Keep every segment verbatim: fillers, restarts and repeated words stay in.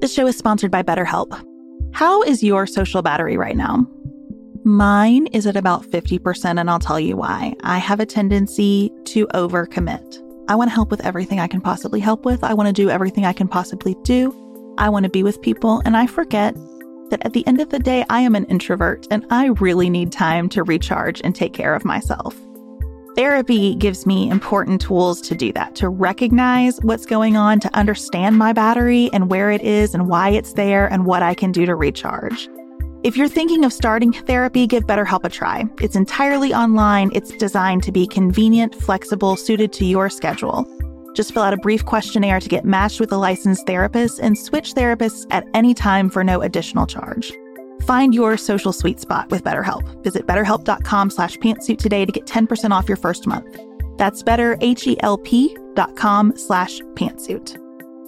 This show is sponsored by BetterHelp. How is your social battery right now? Mine is at about fifty percent, and I'll tell you why. I have a tendency to overcommit. I want to help with everything I can possibly help with. I want to do everything I can possibly do. I want to be with people, and I forget that at the end of the day, I am an introvert, and I really need time to recharge and take care of myself. Therapy gives me important tools to do that, to recognize what's going on, to understand my battery and where it is and why it's there and what I can do to recharge. If you're thinking of starting therapy, give BetterHelp a try. It's entirely online. It's designed to be convenient, flexible, suited to your schedule. Just fill out a brief questionnaire to get matched with a licensed therapist and switch therapists at any time for no additional charge. Find your social sweet spot with BetterHelp. Visit betterhelp.com slash pantsuit today to get ten percent off your first month. That's betterhelp.com slash pantsuit.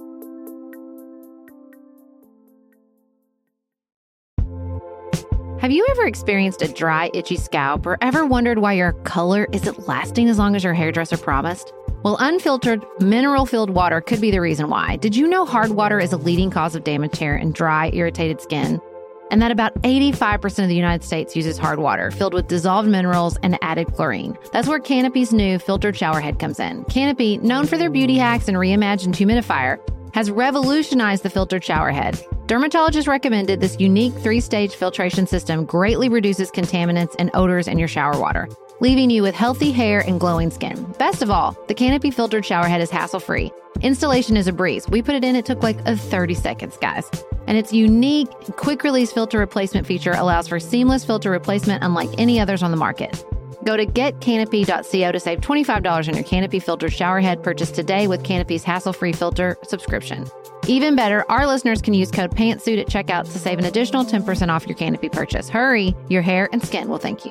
Have you ever experienced a dry, itchy scalp or ever wondered why your color isn't lasting as long as your hairdresser promised? Well, unfiltered, mineral-filled water could be the reason why. Did you know hard water is a leading cause of damaged hair and dry, irritated skin? And that about eighty-five percent of the United States uses hard water filled with dissolved minerals and added chlorine. That's where Canopy's new filtered shower head comes in. Canopy, known for their beauty hacks and reimagined humidifier, has revolutionized the filtered shower head. Dermatologists recommended this unique three-stage filtration system greatly reduces contaminants and odors in your shower water, leaving you with healthy hair and glowing skin. Best of all, the Canopy filtered shower head is hassle-free. Installation is a breeze. We put it in, it took like a thirty seconds, guys. And its unique quick-release filter replacement feature allows for seamless filter replacement unlike any others on the market. Go to get canopy dot co to save twenty-five dollars on your Canopy filtered shower head purchase today with Canopy's hassle-free filter subscription. Even better, our listeners can use code PANTSUIT at checkout to save an additional ten percent off your Canopy purchase. Hurry, your hair and skin will thank you.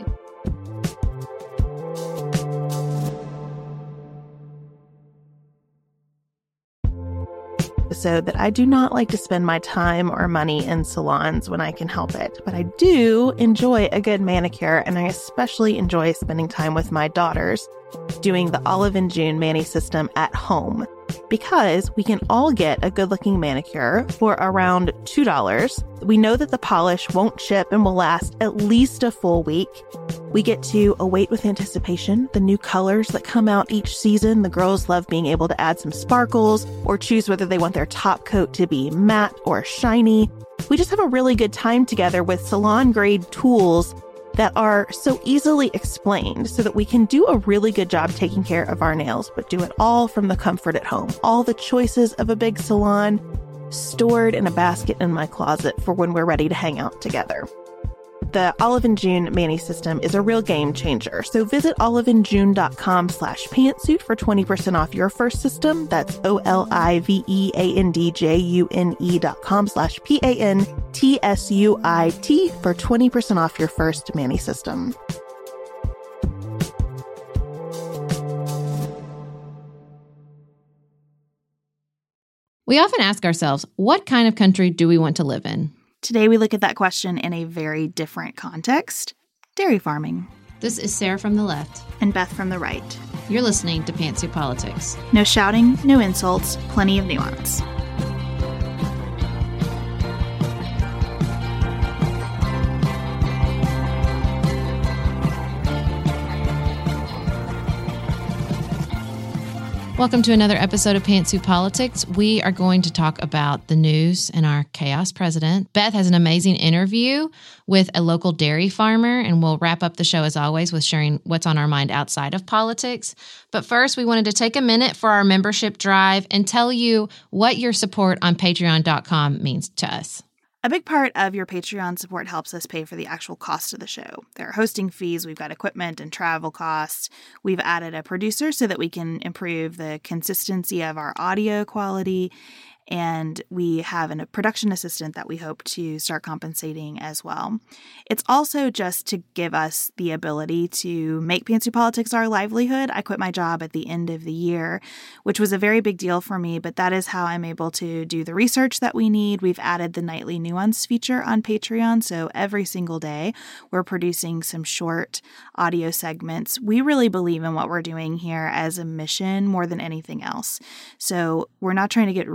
Episode that I do not like to spend my time or money in salons when I can help it, but I do enjoy a good manicure, and I especially enjoy spending time with my daughters doing the Olive and June Mani system at home, because we can all get a good-looking manicure for around two dollars. We know that the polish won't chip and will last at least a full week. We get to await with anticipation the new colors that come out each season. The girls love being able to add some sparkles or choose whether they want their top coat to be matte or shiny. We just have a really good time together with salon-grade tools that are so easily explained so that we can do a really good job taking care of our nails, but do it all from the comfort at home. All the choices of a big salon stored in a basket in my closet for when we're ready to hang out together. The Olive and June Mani system is a real game changer. So visit oliveandjune.com slash pantsuit for twenty percent off your first system. That's O-L-I-V-E-A-N-D-J-U-N-E dot com slash P-A-N-T-S-U-I-T for twenty percent off your first Mani system. We often ask ourselves, what kind of country do we want to live in? Today, we look at that question in a very different context: dairy farming. This is Sarah from the left. And Beth from the right. You're listening to Pantsuit Politics. No shouting, no insults, plenty of nuance. Welcome to another episode of Pantsuit Politics. We are going to talk about the news and our chaos president. Beth has an amazing interview with a local dairy farmer, and we'll wrap up the show as always with sharing what's on our mind outside of politics. But first, we wanted to take a minute for our membership drive and tell you what your support on patreon dot com means to us. A big part of your Patreon support helps us pay for the actual cost of the show. There are hosting fees, we've got equipment and travel costs. We've added a producer so that we can improve the consistency of our audio quality. And we have a production assistant that we hope to start compensating as well. It's also just to give us the ability to make Pantsuit Politics our livelihood. I quit my job at the end of the year, which was a very big deal for me, but that is how I'm able to do the research that we need. We've added the nightly nuance feature on Patreon, so every single day we're producing some short audio segments. We really believe in what we're doing here as a mission more than anything else. So we're not trying to get rich from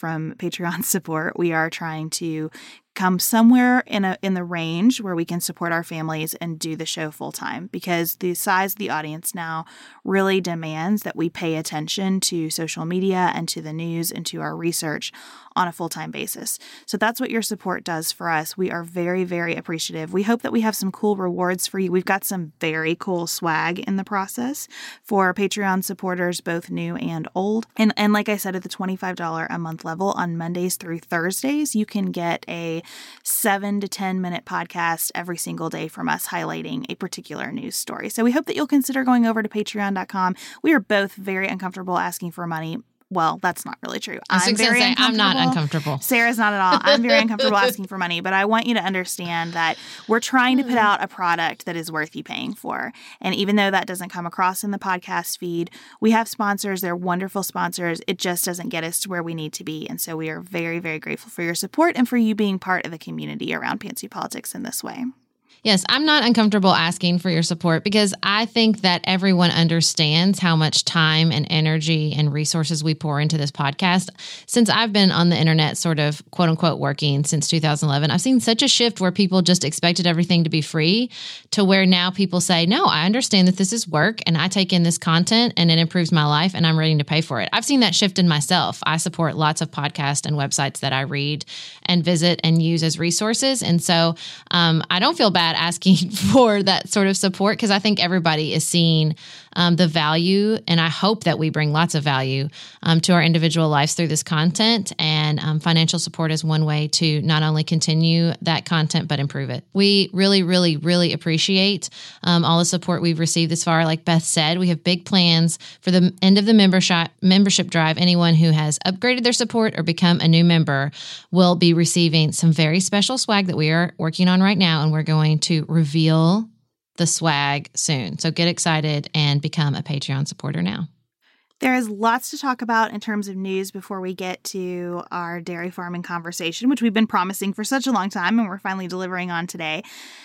from Patreon support. We are trying to come somewhere in a in the range where we can support our families and do the show full time, because the size of the audience now really demands that we pay attention to social media and to the news and to our research on a full-time basis. So that's what your support does for us. We are very, very appreciative. We hope that we have some cool rewards for you. We've got some very cool swag in the process for Patreon supporters, both new and old. And and like I said, at the twenty-five dollars a month level on Mondays through Thursdays, you can get a seven to ten minute podcast every single day from us highlighting a particular news story. So we hope that you'll consider going over to patreon dot com. We are both very uncomfortable asking for money. Well, that's not really true. I was I'm very say, uncomfortable. I'm not uncomfortable. Sarah's not at all. I'm very uncomfortable asking for money, but I want you to understand that we're trying to put out a product that is worth you paying for. And even though that doesn't come across in the podcast feed, we have sponsors. They're wonderful sponsors. It just doesn't get us to where we need to be. And so we are very, very grateful for your support and for you being part of the community around Pantsuit Politics in this way. Yes, I'm not uncomfortable asking for your support because I think that everyone understands how much time and energy and resources we pour into this podcast. Since I've been on the internet sort of quote unquote working since two thousand eleven, I've seen such a shift where people just expected everything to be free to where now people say, no, I understand that this is work and I take in this content and it improves my life and I'm ready to pay for it. I've seen that shift in myself. I support lots of podcasts and websites that I read and visit and use as resources. And so um, I don't feel bad asking for that sort of support because I think everybody is seeing um, the value, and I hope that we bring lots of value um, to our individual lives through this content, and um, financial support is one way to not only continue that content but improve it. We really, really, really appreciate um, all the support we've received this far. Like Beth said, we have big plans for the end of the membership membership drive. Anyone who has upgraded their support or become a new member will be receiving some very special swag that we are working on right now, and we're going to reveal the swag soon. So get excited and become a Patreon supporter now. There is lots to talk about in terms of news before we get to our dairy farming conversation, which we've been promising for such a long time and we're finally delivering on today.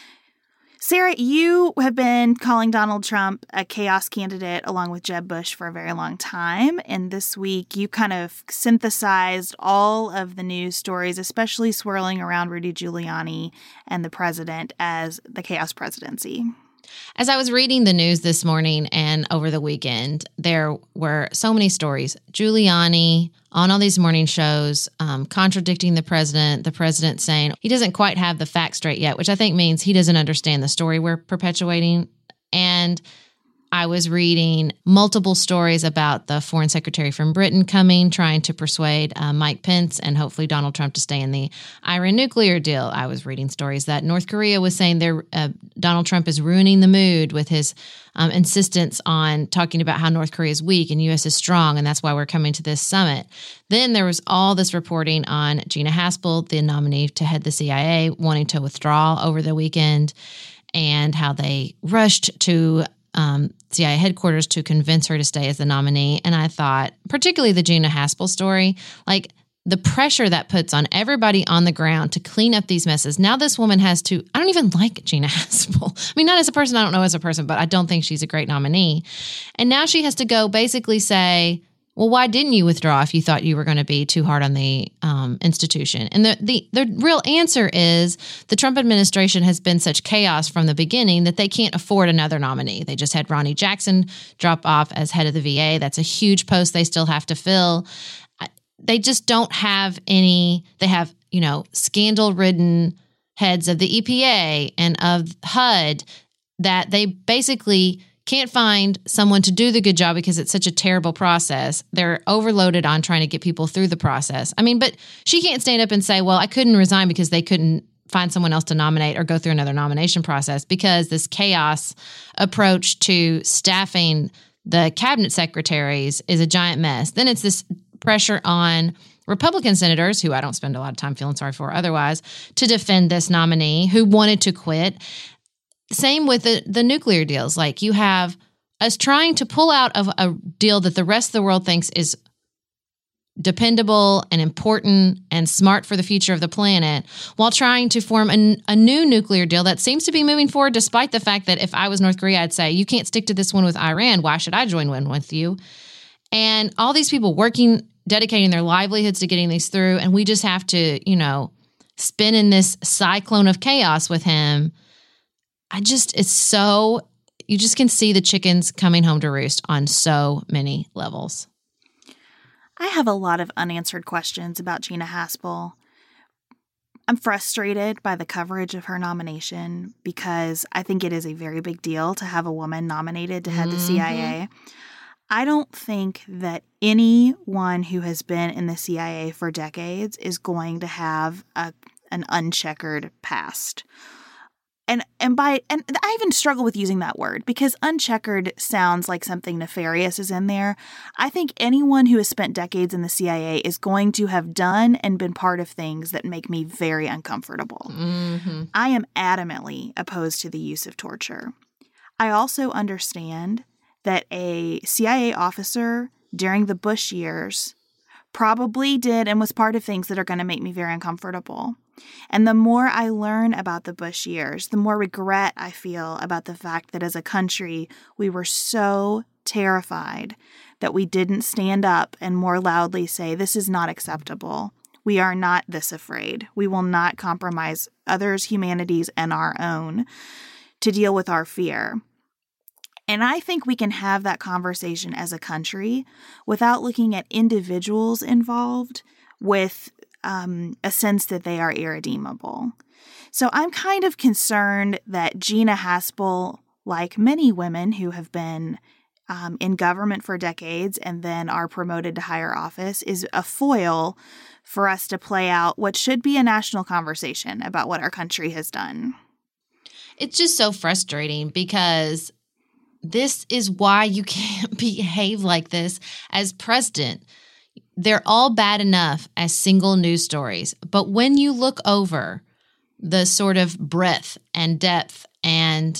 Sarah, you have been calling Donald Trump a chaos candidate along with Jeb Bush for a very long time. And this week, you kind of synthesized all of the news stories, especially swirling around Rudy Giuliani and the president, as the chaos presidency. As I was reading the news this morning and over the weekend, there were so many stories. Giuliani on all these morning shows, um, contradicting the president, the president saying he doesn't quite have the facts straight yet, which I think means he doesn't understand the story we're perpetuating. And I was reading multiple stories about the foreign secretary from Britain coming, trying to persuade uh, Mike Pence and hopefully Donald Trump to stay in the Iran nuclear deal. I was reading stories that North Korea was saying they're, uh, Donald Trump is ruining the mood with his um, insistence on talking about how North Korea is weak and U S is strong, and that's why we're coming to this summit. Then there was all this reporting on Gina Haspel, the nominee to head the C I A, wanting to withdraw over the weekend, and how they rushed to Um, C I A headquarters to convince her to stay as the nominee. And I thought, particularly the Gina Haspel story, like the pressure that puts on everybody on the ground to clean up these messes. Now this woman has to, I don't even like Gina Haspel. I mean, not as a person, I don't know as a person, but I don't think she's a great nominee. And now she has to go basically say, well, why didn't you withdraw if you thought you were going to be too hard on the um, institution? And the, the the real answer is the Trump administration has been such chaos from the beginning that they can't afford another nominee. They just had Ronnie Jackson drop off as head of the V A. That's a huge post they still have to fill. They just don't have any, they have, you know, scandal-ridden heads of the E P A and of H U D that they basically can't find someone to do the good job because it's such a terrible process. They're overloaded on trying to get people through the process. I mean, but she can't stand up and say, well, I couldn't resign because they couldn't find someone else to nominate or go through another nomination process, because this chaos approach to staffing the cabinet secretaries is a giant mess. Then it's this pressure on Republican senators, who I don't spend a lot of time feeling sorry for otherwise, to defend this nominee who wanted to quit. Same with the, the nuclear deals. Like, you have us trying to pull out of a deal that the rest of the world thinks is dependable and important and smart for the future of the planet, while trying to form a, a new nuclear deal that seems to be moving forward, despite the fact that if I was North Korea, I'd say, you can't stick to this one with Iran. Why should I join one with you? And all these people working dedicating their livelihoods to getting these through. And we just have to, you know, spin in this cyclone of chaos with him. I just, it's so, you just can see the chickens coming home to roost on so many levels. I have a lot of unanswered questions about Gina Haspel. I'm frustrated by the coverage of her nomination because I think it is a very big deal to have a woman nominated to head mm-hmm. the C I A. I don't think that anyone who has been in the C I A for decades is going to have a, an uncheckered past. And and by and I even struggle with using that word because uncheckered sounds like something nefarious is in there. I think anyone who has spent decades in the C I A is going to have done and been part of things that make me very uncomfortable. Mm-hmm. I am adamantly opposed to the use of torture. I also understand that a C I A officer during the Bush years probably did and was part of things that are going to make me very uncomfortable. And the more I learn about the Bush years, the more regret I feel about the fact that as a country, we were so terrified that we didn't stand up and more loudly say, this is not acceptable. We are not this afraid. We will not compromise others' humanities and our own to deal with our fear. And I think we can have that conversation as a country without looking at individuals involved with um, a sense that they are irredeemable. So I'm kind of concerned that Gina Haspel, like many women who have been um, in government for decades and then are promoted to higher office, is a foil for us to play out what should be a national conversation about what our country has done. It's just so frustrating because this is why you can't behave like this as president. They're all bad enough as single news stories. But when you look over the sort of breadth and depth and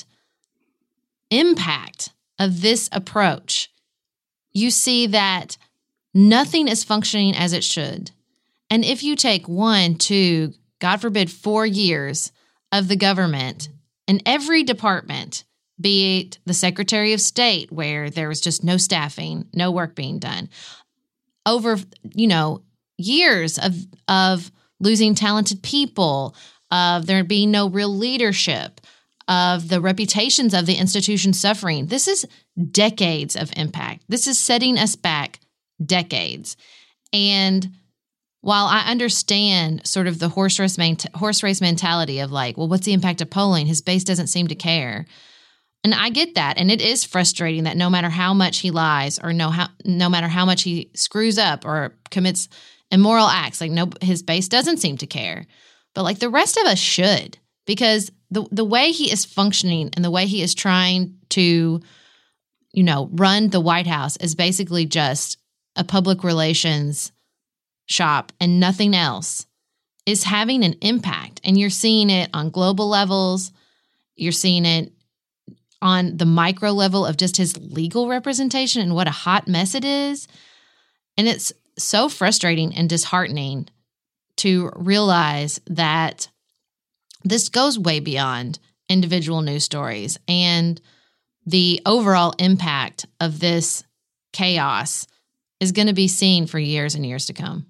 impact of this approach, you see that nothing is functioning as it should. And if you take one, two, God forbid, four years of the government in every department, be it the Secretary of State, where there was just no staffing, no work being done, over, you know, years of of losing talented people, of there being no real leadership, of the reputations of the institution suffering. This is decades of impact. This is setting us back decades. And while I understand sort of the horse race, horse race mentality of like, well, what's the impact of polling? His base doesn't seem to care. And I get that. And it is frustrating that no matter how much he lies or no, how, no matter how much he screws up or commits immoral acts, like no, his base doesn't seem to care. But like the rest of us should, because the the way he is functioning and the way he is trying to, you know, run the White House is basically just a public relations shop and nothing else, is having an impact. And you're seeing it on global levels. You're seeing it on the micro level of just his legal representation and what a hot mess it is. And it's so frustrating and disheartening to realize that this goes way beyond individual news stories, and the overall impact of this chaos is going to be seen for years and years to come.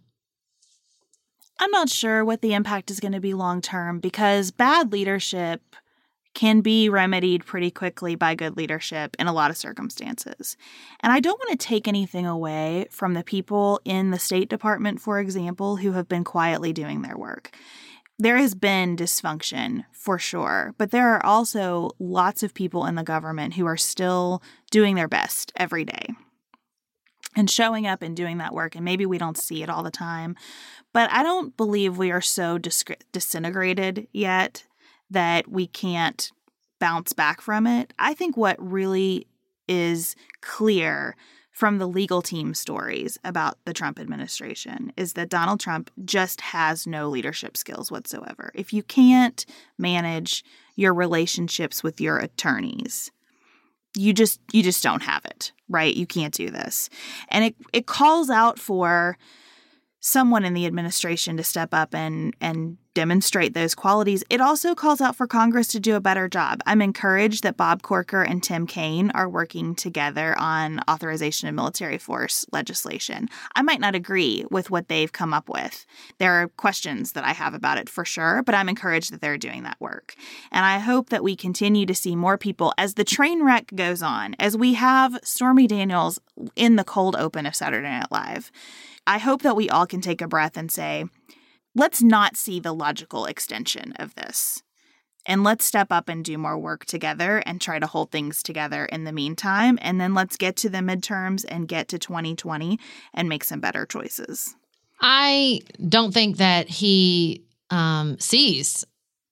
I'm not sure what the impact is going to be long term, because bad leadership can be remedied pretty quickly by good leadership in a lot of circumstances. And I don't want to take anything away from the people in the State Department, for example, who have been quietly doing their work. There has been dysfunction, for sure, but there are also lots of people in the government who are still doing their best every day and showing up and doing that work. And maybe we don't see it all the time, but I don't believe we are so dis- disintegrated yet that we can't bounce back from it. I think what really is clear from the legal team stories about the Trump administration is that Donald Trump just has no leadership skills whatsoever. If you can't manage your relationships with your attorneys, you just you just don't have it, right? You can't do this. And it it calls out for someone in the administration to step up and and demonstrate those qualities. It also calls out for Congress to do a better job. I'm encouraged that Bob Corker and Tim Kaine are working together on authorization of military force legislation. I might not agree with what they've come up with. There are questions that I have about it for sure, but I'm encouraged that they're doing that work. And I hope that we continue to see more people as the train wreck goes on, as we have Stormy Daniels in the cold open of Saturday Night Live. I hope that we all can take a breath and say, let's not see the logical extension of this. And let's step up and do more work together and try to hold things together in the meantime. And then let's get to the midterms and get to twenty twenty and make some better choices. I don't think that he um, sees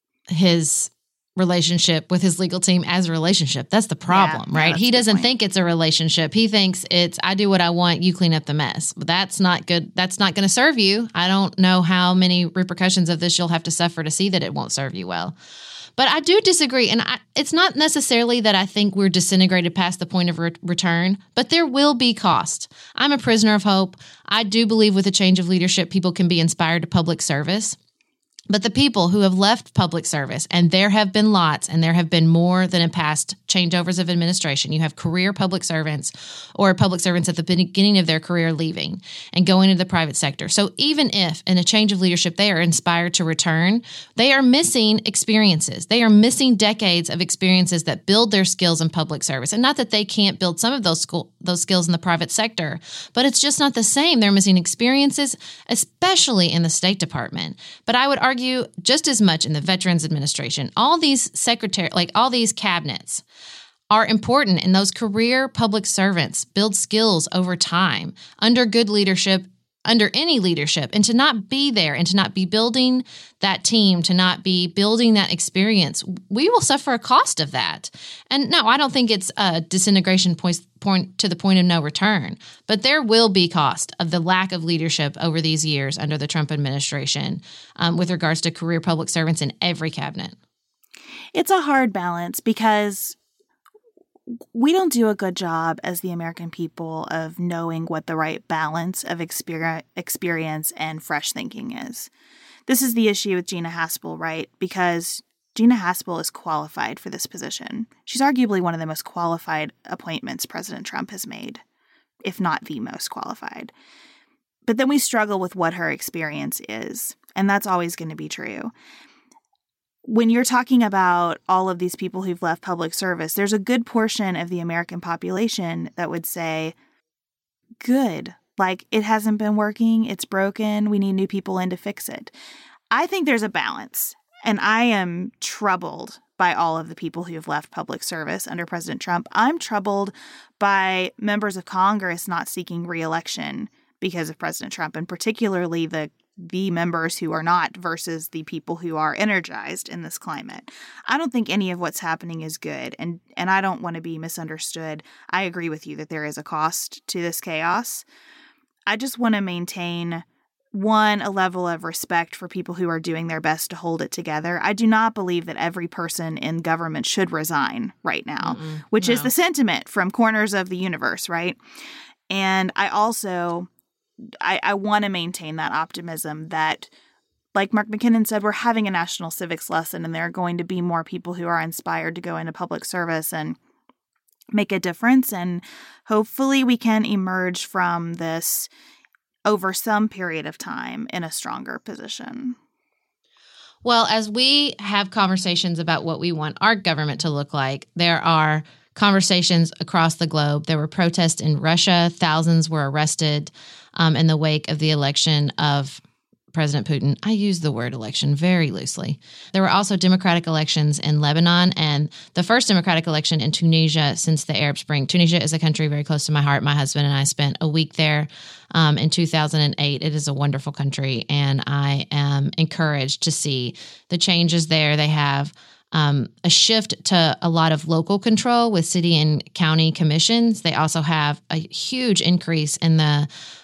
his relationship with his legal team as a relationship. That's the problem, yeah, right? Yeah, he doesn't think it's a relationship. He thinks it's, I do what I want, you clean up the mess. But that's not good. That's not going to serve you. I don't know how many repercussions of this you'll have to suffer to see that it won't serve you well. But I do disagree. And I, it's not necessarily that I think we're disintegrated past the point of re- return, but there will be cost. I'm a prisoner of hope. I do believe with a change of leadership, people can be inspired to public service. But the people who have left public service, and there have been lots, and there have been more than in past changeovers of administration. You have career public servants or public servants at the beginning of their career leaving and going into the private sector. So even if in a change of leadership they are inspired to return, they are missing experiences. They are missing decades of experiences that build their skills in public service. And not that they can't build some of those school, those skills in the private sector, but it's just not the same. They're missing experiences, especially in the State Department. But I would argue argue just as much in the Veterans Administration. All these secretary, like all these cabinets are important, and those career public servants build skills over time under good leadership, under any leadership, and to not be there and to not be building that team, to not be building that experience, we will suffer a cost of that. And no, I don't think it's a disintegration point, point to the point of no return, but there will be cost of the lack of leadership over these years under the Trump administration um, with regards to career public servants in every cabinet. It's a hard balance because we don't do a good job as the American people of knowing what the right balance of experience, experience and fresh thinking is. This is the issue with Gina Haspel, right? Because Gina Haspel is qualified for this position. She's arguably one of the most qualified appointments President Trump has made, if not the most qualified. But then we struggle with what her experience is, and that's always going to be true. When you're talking about all of these people who've left public service, there's a good portion of the American population that would say, good, like it hasn't been working, it's broken, we need new people in to fix it. I think there's a balance, and I am troubled by all of the people who have left public service under President Trump. I'm troubled by members of Congress not seeking re-election because of President Trump, and particularly the the members who are not versus the people who are energized in this climate. I don't think any of what's happening is good, and and I don't want to be misunderstood. I agree with you that there is a cost to this chaos. I just want to maintain, one, a level of respect for people who are doing their best to hold it together. I do not believe that every person in government should resign right now, Mm-mm, which no. is the sentiment from corners of the universe, right? And I also... I, I want to maintain that optimism that, like Mark McKinnon said, we're having a national civics lesson, and there are going to be more people who are inspired to go into public service and make a difference. And hopefully we can emerge from this over some period of time in a stronger position. Well, as we have conversations about what we want our government to look like, there are conversations across the globe. There were protests in Russia. Thousands were arrested um, in the wake of the election of President Putin. I use the word election very loosely. There were also democratic elections in Lebanon and the first democratic election in Tunisia since the Arab Spring. Tunisia is a country very close to my heart. My husband and I spent a week there um, in two thousand eight. It is a wonderful country, and I am encouraged to see the changes there. They have Um, a shift to a lot of local control with city and county commissions. They also have a huge increase in the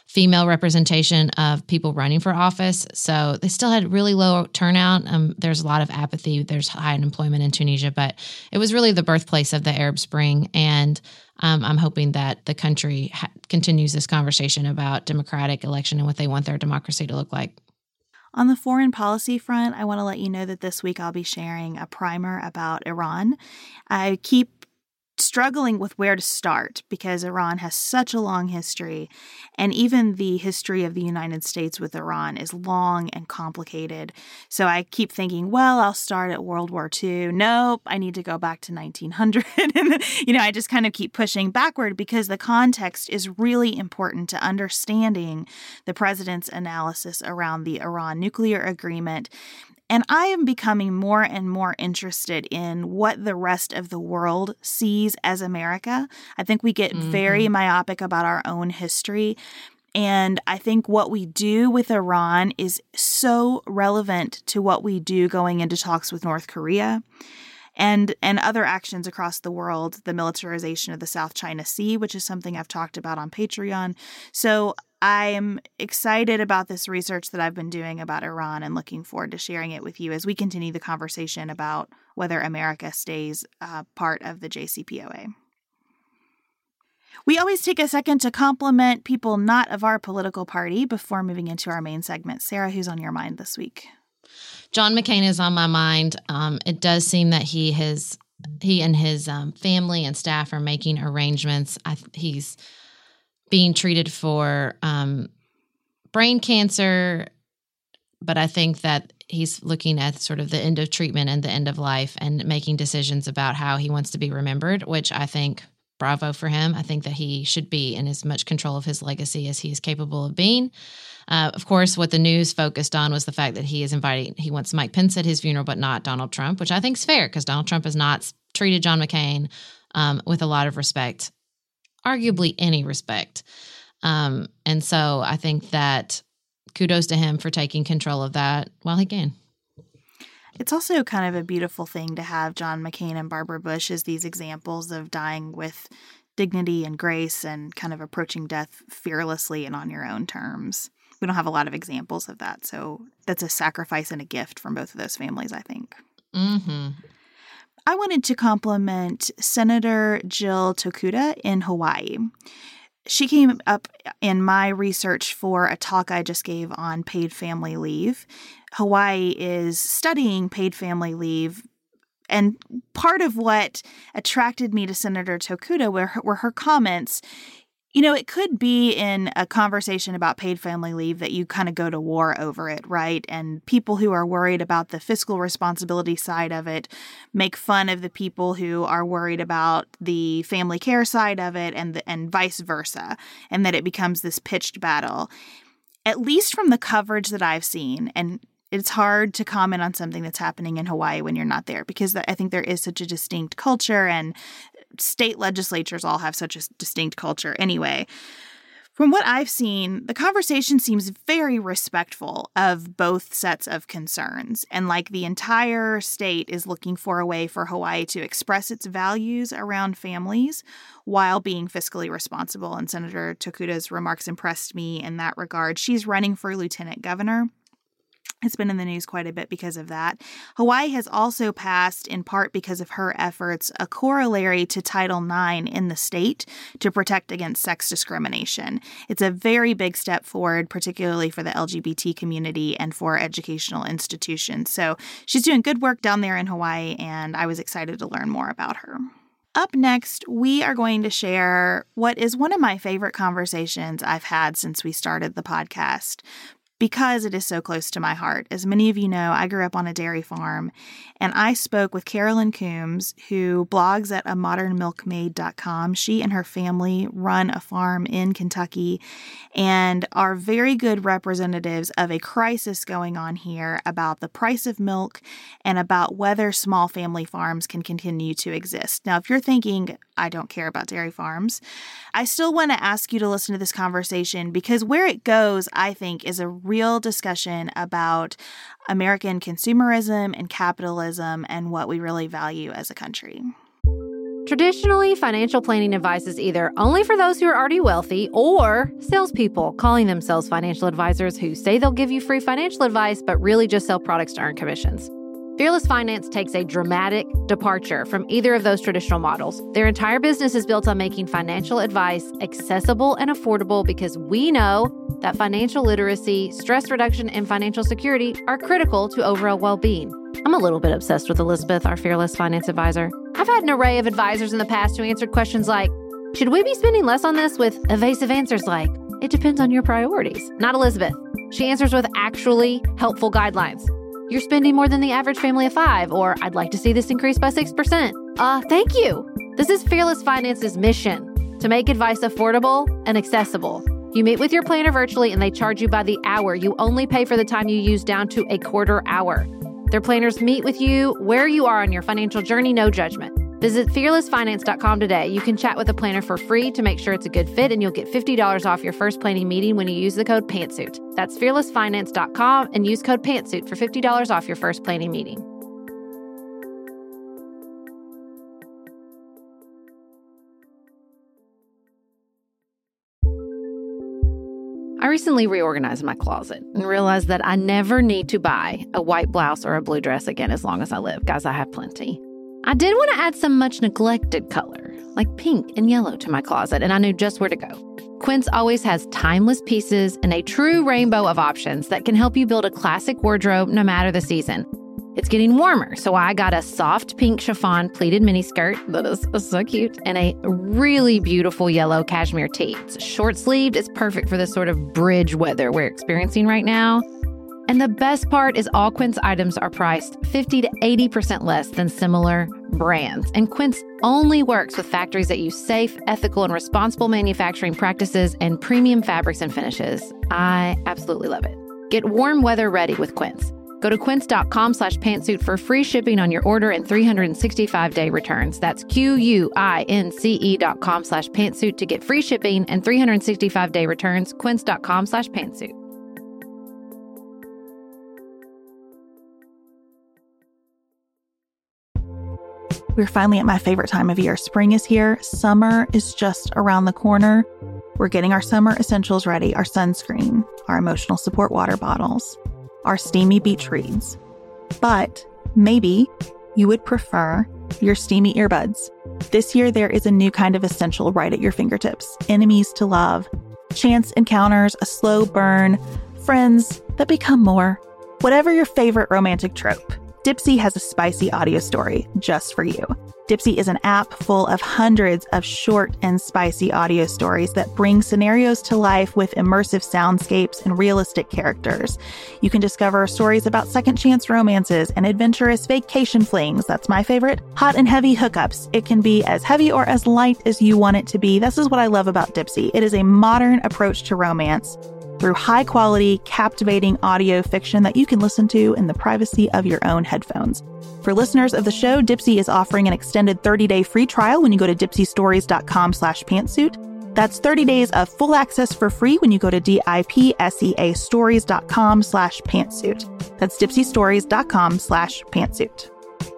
female representation of people running for office. So they still had really low turnout. Um, there's a lot of apathy. There's high unemployment in Tunisia, but it was really the birthplace of the Arab Spring. And um, I'm hoping that the country ha- continues this conversation about democratic election and what they want their democracy to look like. On the foreign policy front, I want to let you know that this week I'll be sharing a primer about Iran. I keep struggling with where to start because Iran has such a long history, and even the history of the United States with Iran is long and complicated. So I keep thinking, well, I'll start at World War Two. Nope, I need to go back to nineteen hundred. And, you know, I just kind of keep pushing backward because the context is really important to understanding the president's analysis around the Iran nuclear agreement. And I am becoming more and more interested in what the rest of the world sees as America. I think we get mm-hmm. very myopic about our own history. And I think what we do with Iran is so relevant to what we do going into talks with North Korea and and other actions across the world, the militarization of the South China Sea, which is something I've talked about on Patreon. So I am excited about this research that I've been doing about Iran and looking forward to sharing it with you as we continue the conversation about whether America stays uh, part of the J C P O A. We always take a second to compliment people not of our political party before moving into our main segment. Sarah, who's on your mind this week? John McCain is on my mind. Um, it does seem that he has he and his um, family and staff are making arrangements. I, he's being treated for um, brain cancer, but I think that he's looking at sort of the end of treatment and the end of life and making decisions about how he wants to be remembered, which I think, bravo for him. I think that he should be in as much control of his legacy as he is capable of being. Uh, of course, what the news focused on was the fact that he is inviting, he wants Mike Pence at his funeral, but not Donald Trump, which I think is fair because Donald Trump has not treated John McCain um, with a lot of respect, arguably any respect. Um, and so I think that kudos to him for taking control of that while he can. It's also kind of a beautiful thing to have John McCain and Barbara Bush as these examples of dying with dignity and grace and kind of approaching death fearlessly and on your own terms. We don't have a lot of examples of that. So that's a sacrifice and a gift from both of those families, I think. Mm-hmm. I wanted to compliment Senator Jill Tokuda in Hawaii. She came up in my research for a talk I just gave on paid family leave. Hawaii is studying paid family leave, and part of what attracted me to Senator Tokuda were her, were her comments. You know, it could be in a conversation about paid family leave that you kind of go to war over it, right? And people who are worried about the fiscal responsibility side of it make fun of the people who are worried about the family care side of it, and the, and vice versa, and that it becomes this pitched battle. At least from the coverage that I've seen, and it's hard to comment on something that's happening in Hawaii when you're not there because I think there is such a distinct culture, and state legislatures all have such a distinct culture anyway. From what I've seen, the conversation seems very respectful of both sets of concerns, and like the entire state is looking for a way for Hawaii to express its values around families while being fiscally responsible. And Senator Tokuda's remarks impressed me in that regard. She's running for lieutenant governor. It's been in the news quite a bit because of that. Hawaii has also passed, in part because of her efforts, a corollary to Title nine in the state to protect against sex discrimination. It's a very big step forward, particularly for the L G B T community and for educational institutions. So she's doing good work down there in Hawaii, and I was excited to learn more about her. Up next, we are going to share what is one of my favorite conversations I've had since we started the podcast, because it is so close to my heart. As many of you know, I grew up on a dairy farm, and I spoke with Carolyn Coombs, who blogs at a modern milkmaid dot com. She and her family run a farm in Kentucky and are very good representatives of a crisis going on here about the price of milk and about whether small family farms can continue to exist. Now, if you're thinking, I don't care about dairy farms, I still want to ask you to listen to this conversation, because where it goes, I think, is a real discussion about American consumerism and capitalism and what we really value as a country. Traditionally, financial planning advice is either only for those who are already wealthy or salespeople calling themselves financial advisors who say they'll give you free financial advice, but really just sell products to earn commissions. Fearless Finance takes a dramatic departure from either of those traditional models. Their entire business is built on making financial advice accessible and affordable because we know that financial literacy, stress reduction, and financial security are critical to overall well-being. I'm a little bit obsessed with Elizabeth, our Fearless Finance advisor. I've had an array of advisors in the past who answered questions like, should we be spending less on this, with evasive answers like, it depends on your priorities. Not Elizabeth. She answers with actually helpful guidelines. You're spending more than the average family of five, or I'd like to see this increase by six percent. Uh, thank you. This is Fearless Finance's mission, to make advice affordable and accessible. You meet with your planner virtually and they charge you by the hour. You only pay for the time you use down to a quarter hour. Their planners meet with you where you are on your financial journey, no judgment. Visit fearless finance dot com today. You can chat with a planner for free to make sure it's a good fit, and you'll get fifty dollars off your first planning meeting when you use the code PANTSUIT. That's fearless finance dot com and use code PANTSUIT for fifty dollars off your first planning meeting. I recently reorganized my closet and realized that I never need to buy a white blouse or a blue dress again as long as I live. Guys, I have plenty. I did want to add some much neglected color, like pink and yellow, to my closet, and I knew just where to go. Quince always has timeless pieces and a true rainbow of options that can help you build a classic wardrobe no matter the season. It's getting warmer, so I got a soft pink chiffon pleated miniskirt that is so cute, and a really beautiful yellow cashmere tee. It's short-sleeved. It's perfect for this sort of bridge weather we're experiencing right now. And the best part is all Quince items are priced fifty to eighty percent less than similar brands. And Quince only works with factories that use safe, ethical, and responsible manufacturing practices and premium fabrics and finishes. I absolutely love it. Get warm weather ready with Quince. Go to quince.com slash pantsuit for free shipping on your order and three hundred sixty-five day returns. That's Q-U-I-N-C-E dot com slash pantsuit to get free shipping and three hundred sixty-five day returns. Quince.com slash pantsuit. We're finally at my favorite time of year. Spring is here. Summer is just around the corner. We're getting our summer essentials ready, our sunscreen, our emotional support water bottles, our steamy beach reads. But maybe you would prefer your steamy earbuds. This year, there is a new kind of essential right at your fingertips. Enemies to love, chance encounters, a slow burn, friends that become more. Whatever your favorite romantic trope, Dipsea has a spicy audio story just for you. Dipsea is an app full of hundreds of short and spicy audio stories that bring scenarios to life with immersive soundscapes and realistic characters. You can discover stories about second chance romances and adventurous vacation flings. That's my favorite. Hot and heavy hookups. It can be as heavy or as light as you want it to be. This is what I love about Dipsea. It is a modern approach to romance through high-quality, captivating audio fiction that you can listen to in the privacy of your own headphones. For listeners of the show, Dipsea is offering an extended thirty-day free trial when you go to dipseastories.com slash pantsuit. That's thirty days of full access for free when you go to D-I-P-S-E-A stories.com slash pantsuit. That's dipseastories.com slash pantsuit.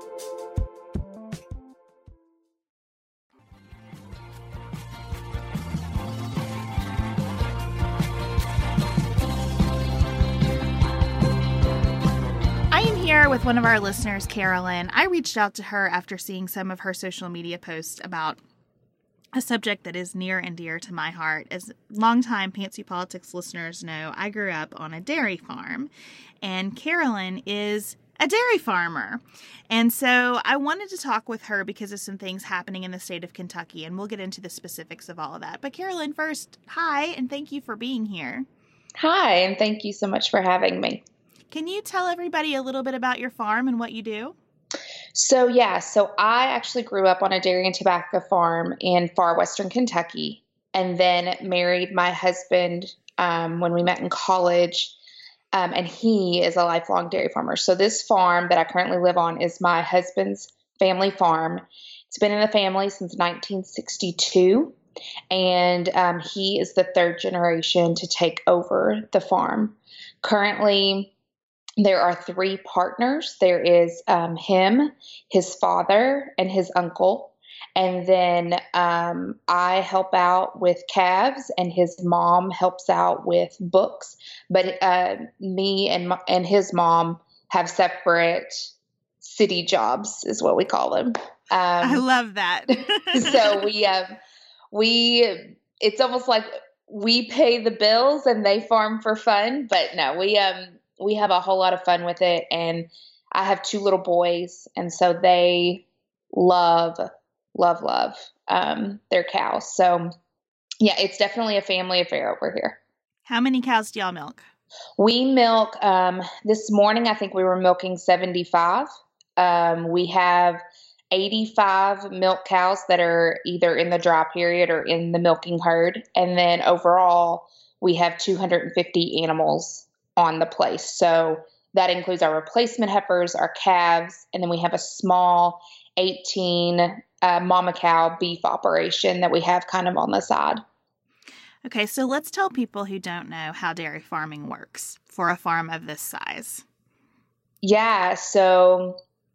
With one of our listeners, Carolyn. I reached out to her after seeing some of her social media posts about a subject that is near and dear to my heart. As longtime Pantsuit Politics listeners know, I grew up on a dairy farm, and Carolyn is a dairy farmer. And so I wanted to talk with her because of some things happening in the state of Kentucky, and we'll get into the specifics of all of that. But Carolyn, first, hi, and thank you for being here. Hi, and thank you so much for having me. Can you tell everybody a little bit about your farm and what you do? So, yeah, so I actually grew up on a dairy and tobacco farm in far western Kentucky, and then married my husband um, when we met in college, um, and he is a lifelong dairy farmer. So this farm that I currently live on is my husband's family farm. It's been in the family since nineteen sixty-two, and um, he is the third generation to take over the farm. Currently, there are three partners. There is um, him, his father, and his uncle. And then um, I help out with calves, and his mom helps out with books. But uh, me and my, and his mom have separate city jobs, is what we call them. Um, I love that. so we um, we it's almost like we pay the bills and they farm for fun. But no, we um we have a whole lot of fun with it, and I have two little boys, and so they love. love, love um, their cows. So, yeah, it's definitely a family affair over here. How many cows do y'all milk? We milk, um, this morning, I think we were milking seventy-five. Um, we have eighty-five milk cows that are either in the dry period or in the milking herd. And then overall, we have two hundred fifty animals on the place. So that includes our replacement heifers, our calves, and then we have a small eighteen uh, mama cow beef operation that we have kind of on the side. Okay, so let's tell people who don't know how dairy farming works for a farm of this size. Yeah, so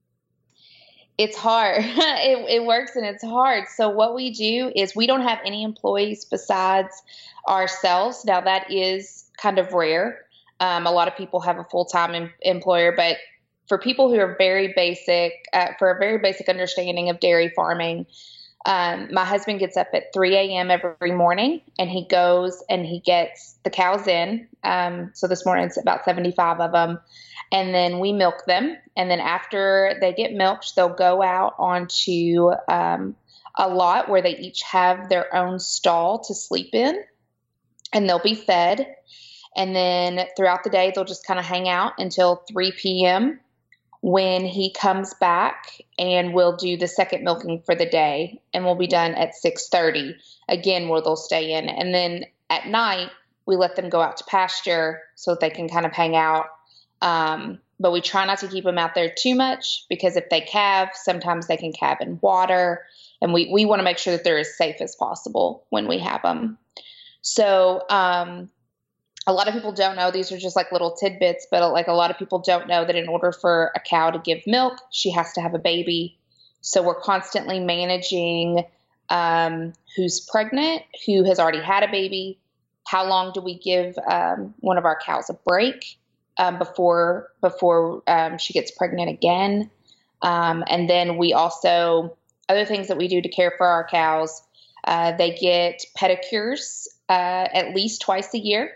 it's hard. it, it works and it's hard. So what we do is we don't have any employees besides ourselves. Now that is kind of rare. Um, a lot of people have a full-time em- employer, but for people who are very basic, uh, for a very basic understanding of dairy farming, um, my husband gets up at three a.m. every morning, and he goes and he gets the cows in. Um, so this morning it's about seventy-five of them, and then we milk them. And then after they get milked, they'll go out onto um, a lot where they each have their own stall to sleep in, and they'll be fed. And then throughout the day, they'll just kind of hang out until three p.m. when he comes back, and we'll do the second milking for the day, and we'll be done at six thirty, again, where they'll stay in. And then at night, we let them go out to pasture so that they can kind of hang out. Um, but we try not to keep them out there too much, because if they calve, sometimes they can calve in water, and we, we want to make sure that they're as safe as possible when we have them. So, um, a lot of people don't know, these are just like little tidbits, but like a lot of people don't know that in order for a cow to give milk, she has to have a baby. So we're constantly managing um, who's pregnant, who has already had a baby, how long do we give um, one of our cows a break um, before before um, she gets pregnant again. Um, and then we also, other things that we do to care for our cows, uh, they get pedicures uh, at least twice a year.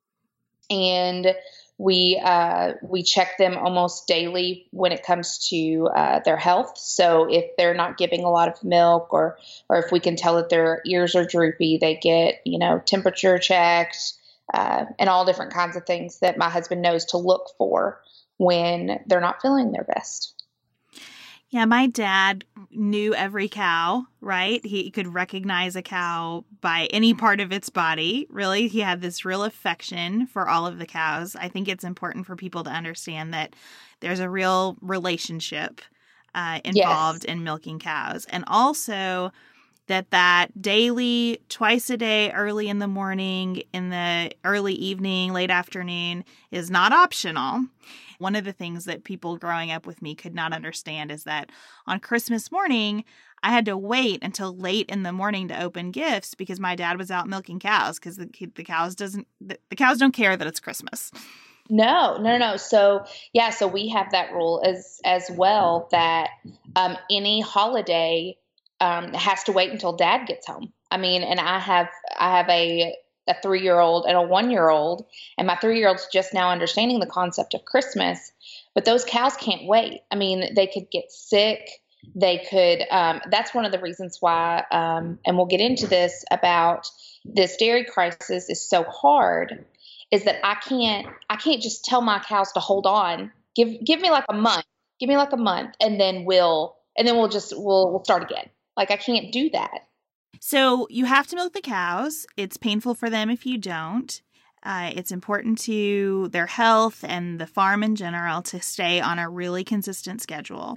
And we uh, we check them almost daily when it comes to uh, their health. So if they're not giving a lot of milk, or or if we can tell that their ears are droopy, they get, you know, temperature checked uh, and all different kinds of things that my husband knows to look for when they're not feeling their best. Yeah, my dad knew every cow, right? He could recognize a cow by any part of its body. Really, he had this real affection for all of the cows. I think it's important for people to understand that there's a real relationship uh, involved yes. in milking cows. And also that that daily, twice a day, early in the morning, in the early evening, late afternoon is not optional. One of the things that people growing up with me could not understand is that on Christmas morning, I had to wait until late in the morning to open gifts because my dad was out milking cows, because the, the cows doesn't the, the cows don't care that it's Christmas. No, no, no. So yeah, so we have that rule as as well, that um, any holiday um, has to wait until Dad gets home. I mean, and I have I have a a three-year-old and a one-year-old, and my three-year-old's just now understanding the concept of Christmas, but those cows can't wait. I mean, they could get sick. They could, um, that's one of the reasons why, um, and we'll get into this, about this dairy crisis is so hard, is that I can't, I can't just tell my cows to hold on. Give, give me like a month, give me like a month, and then we'll, and then we'll just, we'll, we'll start again. Like, I can't do that. So you have to milk the cows. It's painful for them if you don't. Uh, it's important to their health and the farm in general to stay on a really consistent schedule.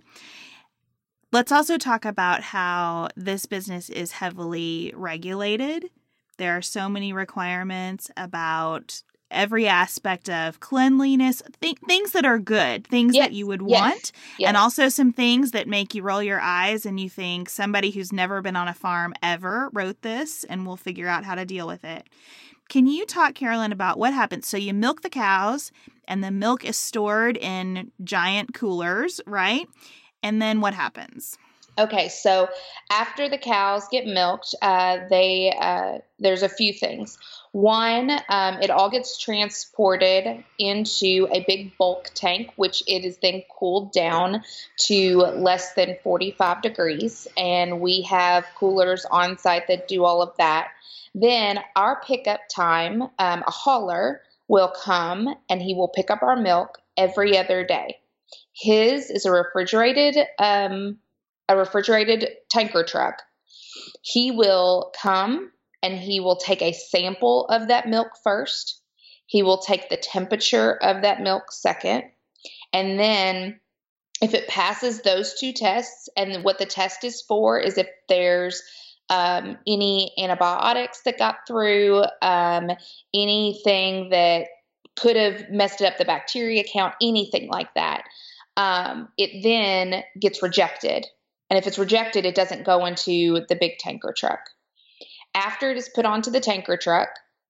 Let's also talk about how this business is heavily regulated. There are so many requirements about every aspect of cleanliness, th- things that are good, things yes. that you would yes. want, yes. and also some things that make you roll your eyes and you think somebody who's never been on a farm ever wrote this and we'll figure out how to deal with it. Can you talk, Carolyn, about what happens? So you milk the cows and the milk is stored in giant coolers, right? And then what happens? Okay, so after the cows get milked, uh, they uh, there's a few things. One, um, it all gets transported into a big bulk tank, which it is then cooled down to less than forty-five degrees, and we have coolers on site that do all of that. Then our pickup time, um, a hauler will come and he will pick up our milk every other day. His is a refrigerated um a refrigerated tanker truck. He will come and he will take a sample of that milk first. He will take the temperature of that milk second. And then if it passes those two tests, and what the test is for is if there's um, any antibiotics that got through, um, anything that could have messed up the bacteria count, anything like that, um, it then gets rejected. And if it's rejected, it doesn't go into the big tanker truck. After it is put onto the tanker truck,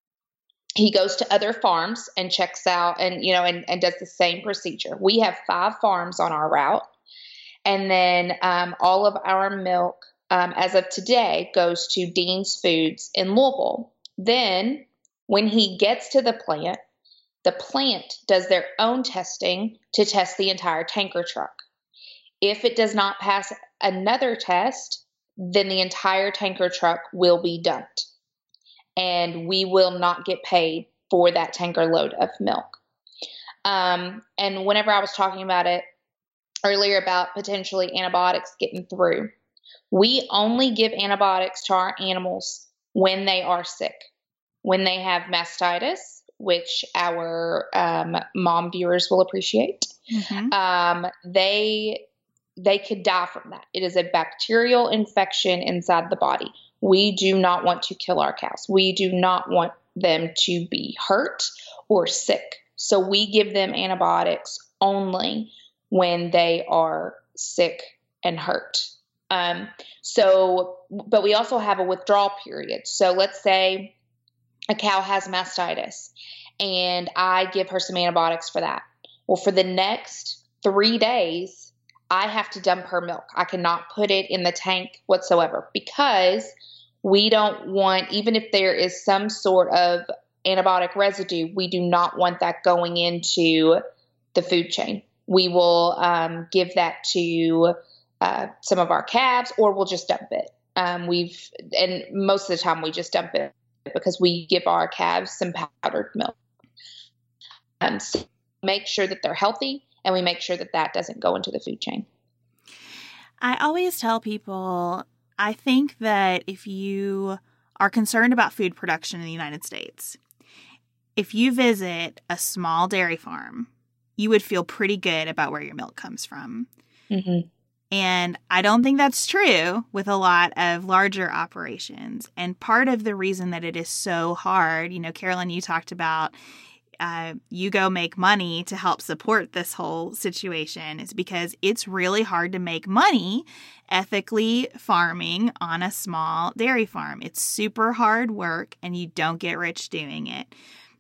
he goes to other farms and checks out and, you know, and, and does the same procedure. We have five farms on our route. And then um, all of our milk, um, as of today, goes to Dean's Foods in Louisville. Then when he gets to the plant, the plant does their own testing to test the entire tanker truck. If it does not pass another test, then the entire tanker truck will be dumped. And we will not get paid for that tanker load of milk. Um, and whenever I was talking about it earlier about potentially antibiotics getting through, we only give antibiotics to our animals when they are sick. When they have mastitis, which our um, mom viewers will appreciate, mm-hmm. um, they... they could die from that. It is a bacterial infection inside the body. We do not want to kill our cows. We do not want them to be hurt or sick. So we give them antibiotics only when they are sick and hurt. Um, so, but we also have a withdrawal period. So let's say a cow has mastitis and I give her some antibiotics for that. Well, for the next three days, I have to dump her milk. I cannot put it in the tank whatsoever because we don't want, even if there is some sort of antibiotic residue, we do not want that going into the food chain. We will um, give that to uh, some of our calves, or we'll just dump it. Um, we've, and most of the time we just dump it because we give our calves some powdered milk. Um, so make sure that they're healthy. And we make sure that that doesn't go into the food chain. I always tell people, I think that if you are concerned about food production in the United States, if you visit a small dairy farm, you would feel pretty good about where your milk comes from. Mm-hmm. And I don't think that's true with a lot of larger operations. And part of the reason that it is so hard, you know, Carolyn, you talked about Uh, you go make money to help support this whole situation is because it's really hard to make money ethically farming on a small dairy farm. It's super hard work and you don't get rich doing it.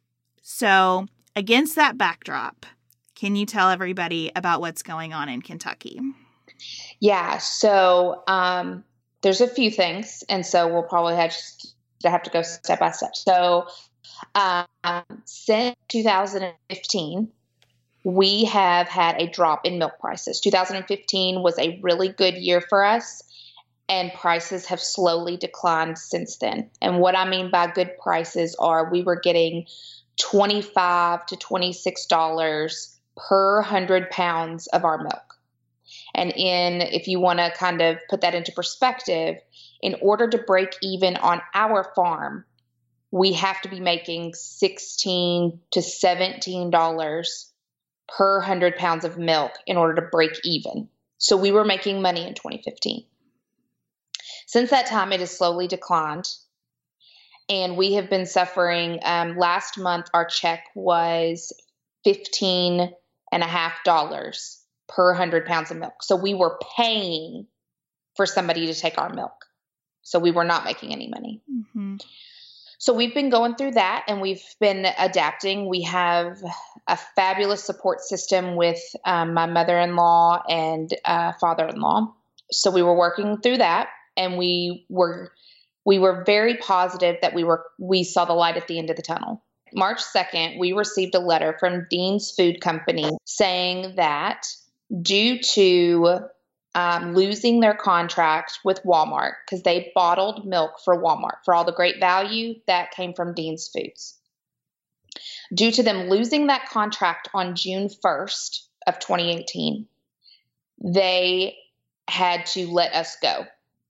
So against that backdrop, can you tell everybody about what's going on in Kentucky? Yeah, so um, there's a few things, and so we'll probably have to, have to go step by step. So Um, since two thousand fifteen, we have had a drop in milk prices. two thousand fifteen was a really good year for us, and prices have slowly declined since then. And what I mean by good prices are we were getting twenty-five to twenty-six dollars per hundred pounds of our milk. And in, if you want to kind of put that into perspective, in order to break even on our farm, we have to be making sixteen to seventeen dollars per hundred pounds of milk in order to break even. So we were making money in twenty fifteen. Since that time, it has slowly declined. And we have been suffering. Um, last month, our check was fifteen and a half dollars per one hundred pounds of milk. So we were paying for somebody to take our milk. So we were not making any money. Mm-hmm. So we've been going through that, and we've been adapting. We have a fabulous support system with um, my mother-in-law and uh, father-in-law. So we were working through that, and we were we were very positive that we were we saw the light at the end of the tunnel. March second, we received a letter from Dean's Food Company saying that due to um, losing their contract with Walmart, because they bottled milk for Walmart for all the great value that came from Dean's Foods. Due to them losing that contract on June first of twenty eighteen, they had to let us go.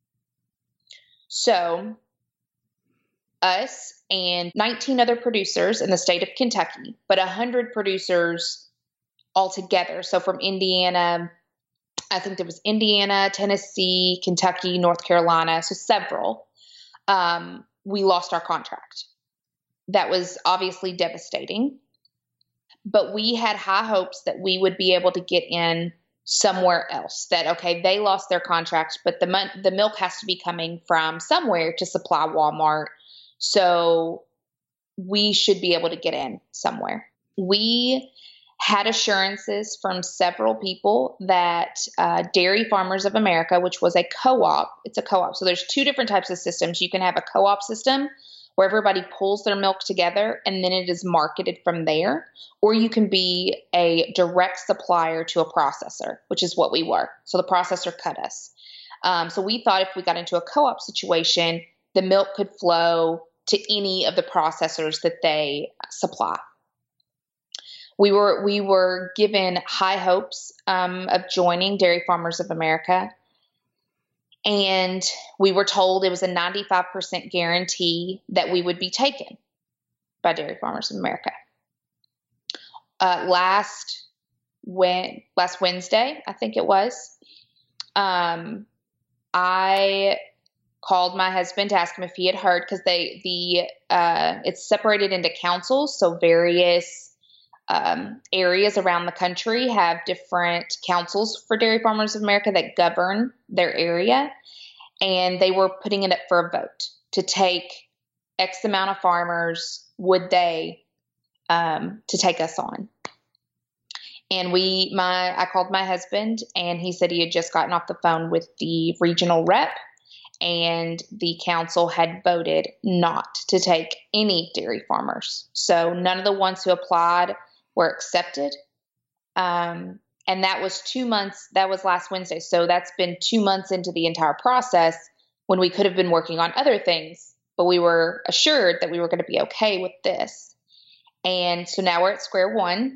So us and nineteen other producers in the state of Kentucky, but one hundred producers altogether. So from Indiana, I think there was Indiana, Tennessee, Kentucky, North Carolina, so several, um, we lost our contract. That was obviously devastating, but we had high hopes that we would be able to get in somewhere else. That, okay, they lost their contract, but the mon- the milk has to be coming from somewhere to supply Walmart. So we should be able to get in somewhere. We had assurances from several people that uh, Dairy Farmers of America, which was a co-op, it's a co-op. So there's two different types of systems. You can have a co-op system where everybody pulls their milk together and then it is marketed from there, or you can be a direct supplier to a processor, which is what we were. So the processor cut us. Um, so we thought if we got into a co-op situation, the milk could flow to any of the processors that they supply. We were we were given high hopes um, of joining Dairy Farmers of America, and we were told it was a ninety-five percent guarantee that we would be taken by Dairy Farmers of America. Uh, last when last Wednesday, I think it was, um, I called my husband to ask him if he had heard, because they the uh, it's separated into councils, so various Um, areas around the country have different councils for Dairy Farmers of America that govern their area, and they were putting it up for a vote to take X amount of farmers, would they, um, to take us on. And we, my, I called my husband, and he said he had just gotten off the phone with the regional rep, and the council had voted not to take any dairy farmers. So none of the ones who applied were accepted. Um, and that was two months, that was last Wednesday. So that's been two months into the entire process when we could have been working on other things, but we were assured that we were going to be okay with this. And so now we're at square one,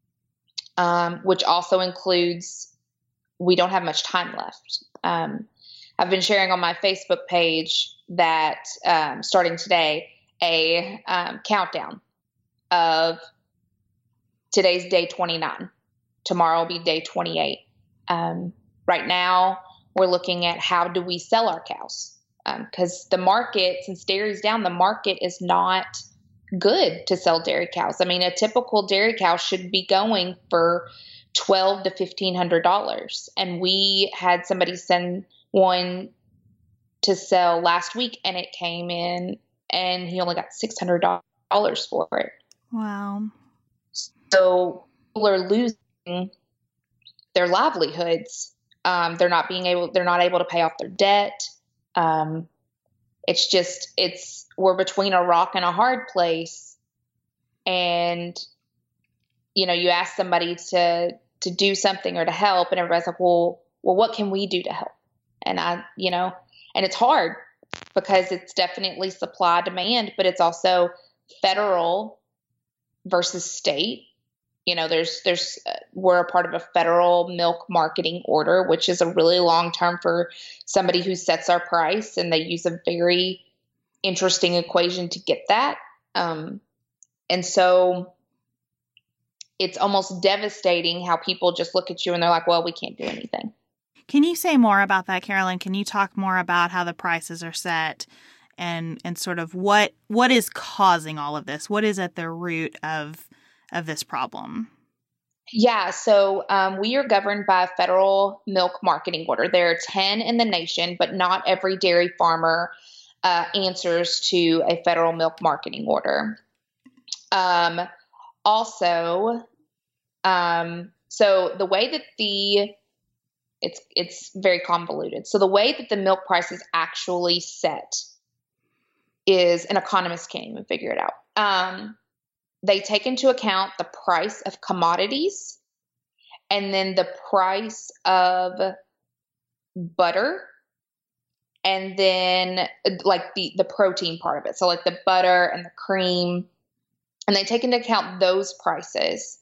um, which also includes, we don't have much time left. Um, I've been sharing on my Facebook page that, um, starting today, a um, countdown of today's day twenty-nine. Tomorrow will be day twenty-eight. Um, right now, we're looking at how do we sell our cows? Because um, the market, since dairy's down, the market is not good to sell dairy cows. I mean, a typical dairy cow should be going for twelve hundred to fifteen hundred dollars. And we had somebody send one to sell last week, and it came in, and he only got six hundred dollars for it. Wow. So people are losing their livelihoods. Um, they're not being able, they're not able to pay off their debt. Um, it's just, it's, we're between a rock and a hard place. And, you know, you ask somebody to, to do something or to help, and everybody's like, well, well, what can we do to help? And I, you know, and it's hard because it's definitely supply demand, but it's also federal versus state. You know, there's, there's, uh, we're a part of a federal milk marketing order, which is a really long term for somebody who sets our price, and they use a very interesting equation to get that. Um, and so it's almost devastating how people just look at you and they're like, well, we can't do anything. Can you say more about that, Carolyn? Can you talk more about how the prices are set and and sort of what what is causing all of this? What is at the root of of this problem? Yeah, so um, we are governed by a federal milk marketing order. There are ten in the nation, but not every dairy farmer uh, answers to a federal milk marketing order. Um, also, um, so the way that the it's it's very convoluted. So the way that the milk price is actually set is an economist can't even figure it out. Um, they take into account the price of commodities and then the price of butter and then like the, the protein part of it. So like the butter and the cream, and they take into account those prices.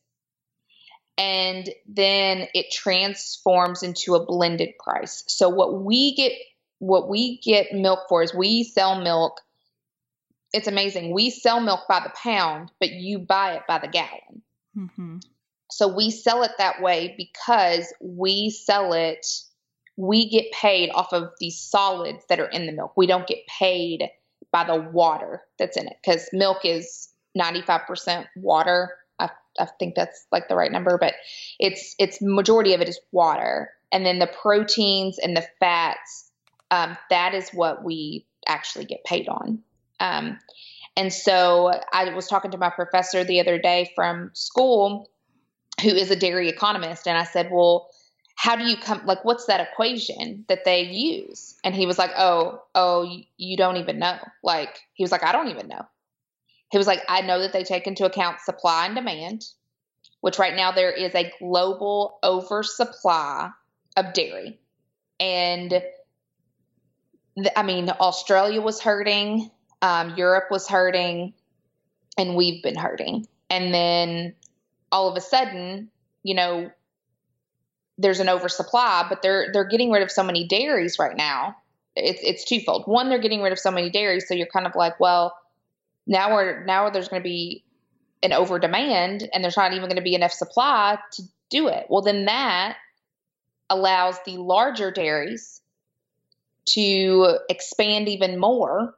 And then it transforms into a blended price. So what we get, what we get milk for is we sell milk. It's amazing. We sell milk by the pound, but you buy it by the gallon. Mm-hmm. So we sell it that way because we sell it, we get paid off of the solids that are in the milk. We don't get paid by the water that's in it because milk is ninety-five percent water. I, I think that's like the right number, but it's, it's majority of it is water. And then the proteins and the fats, um, that is what we actually get paid on. Um, and so I was talking to my professor the other day from school, who is a dairy economist. And I said, well, how do you come, like, what's that equation that they use? And he was like, oh, oh, you, you don't even know. Like, he was like, I don't even know. He was like, I know that they take into account supply and demand, which right now there is a global oversupply of dairy. And th- I mean, Australia was hurting. Um, Europe was hurting, and we've been hurting. And then all of a sudden, you know, there's an oversupply, but they're they're getting rid of so many dairies right now. It's it's twofold. One, they're getting rid of so many dairies, so you're kind of like, well, now we're now there's going to be an over demand, and there's not even going to be enough supply to do it. Well, then that allows the larger dairies to expand even more.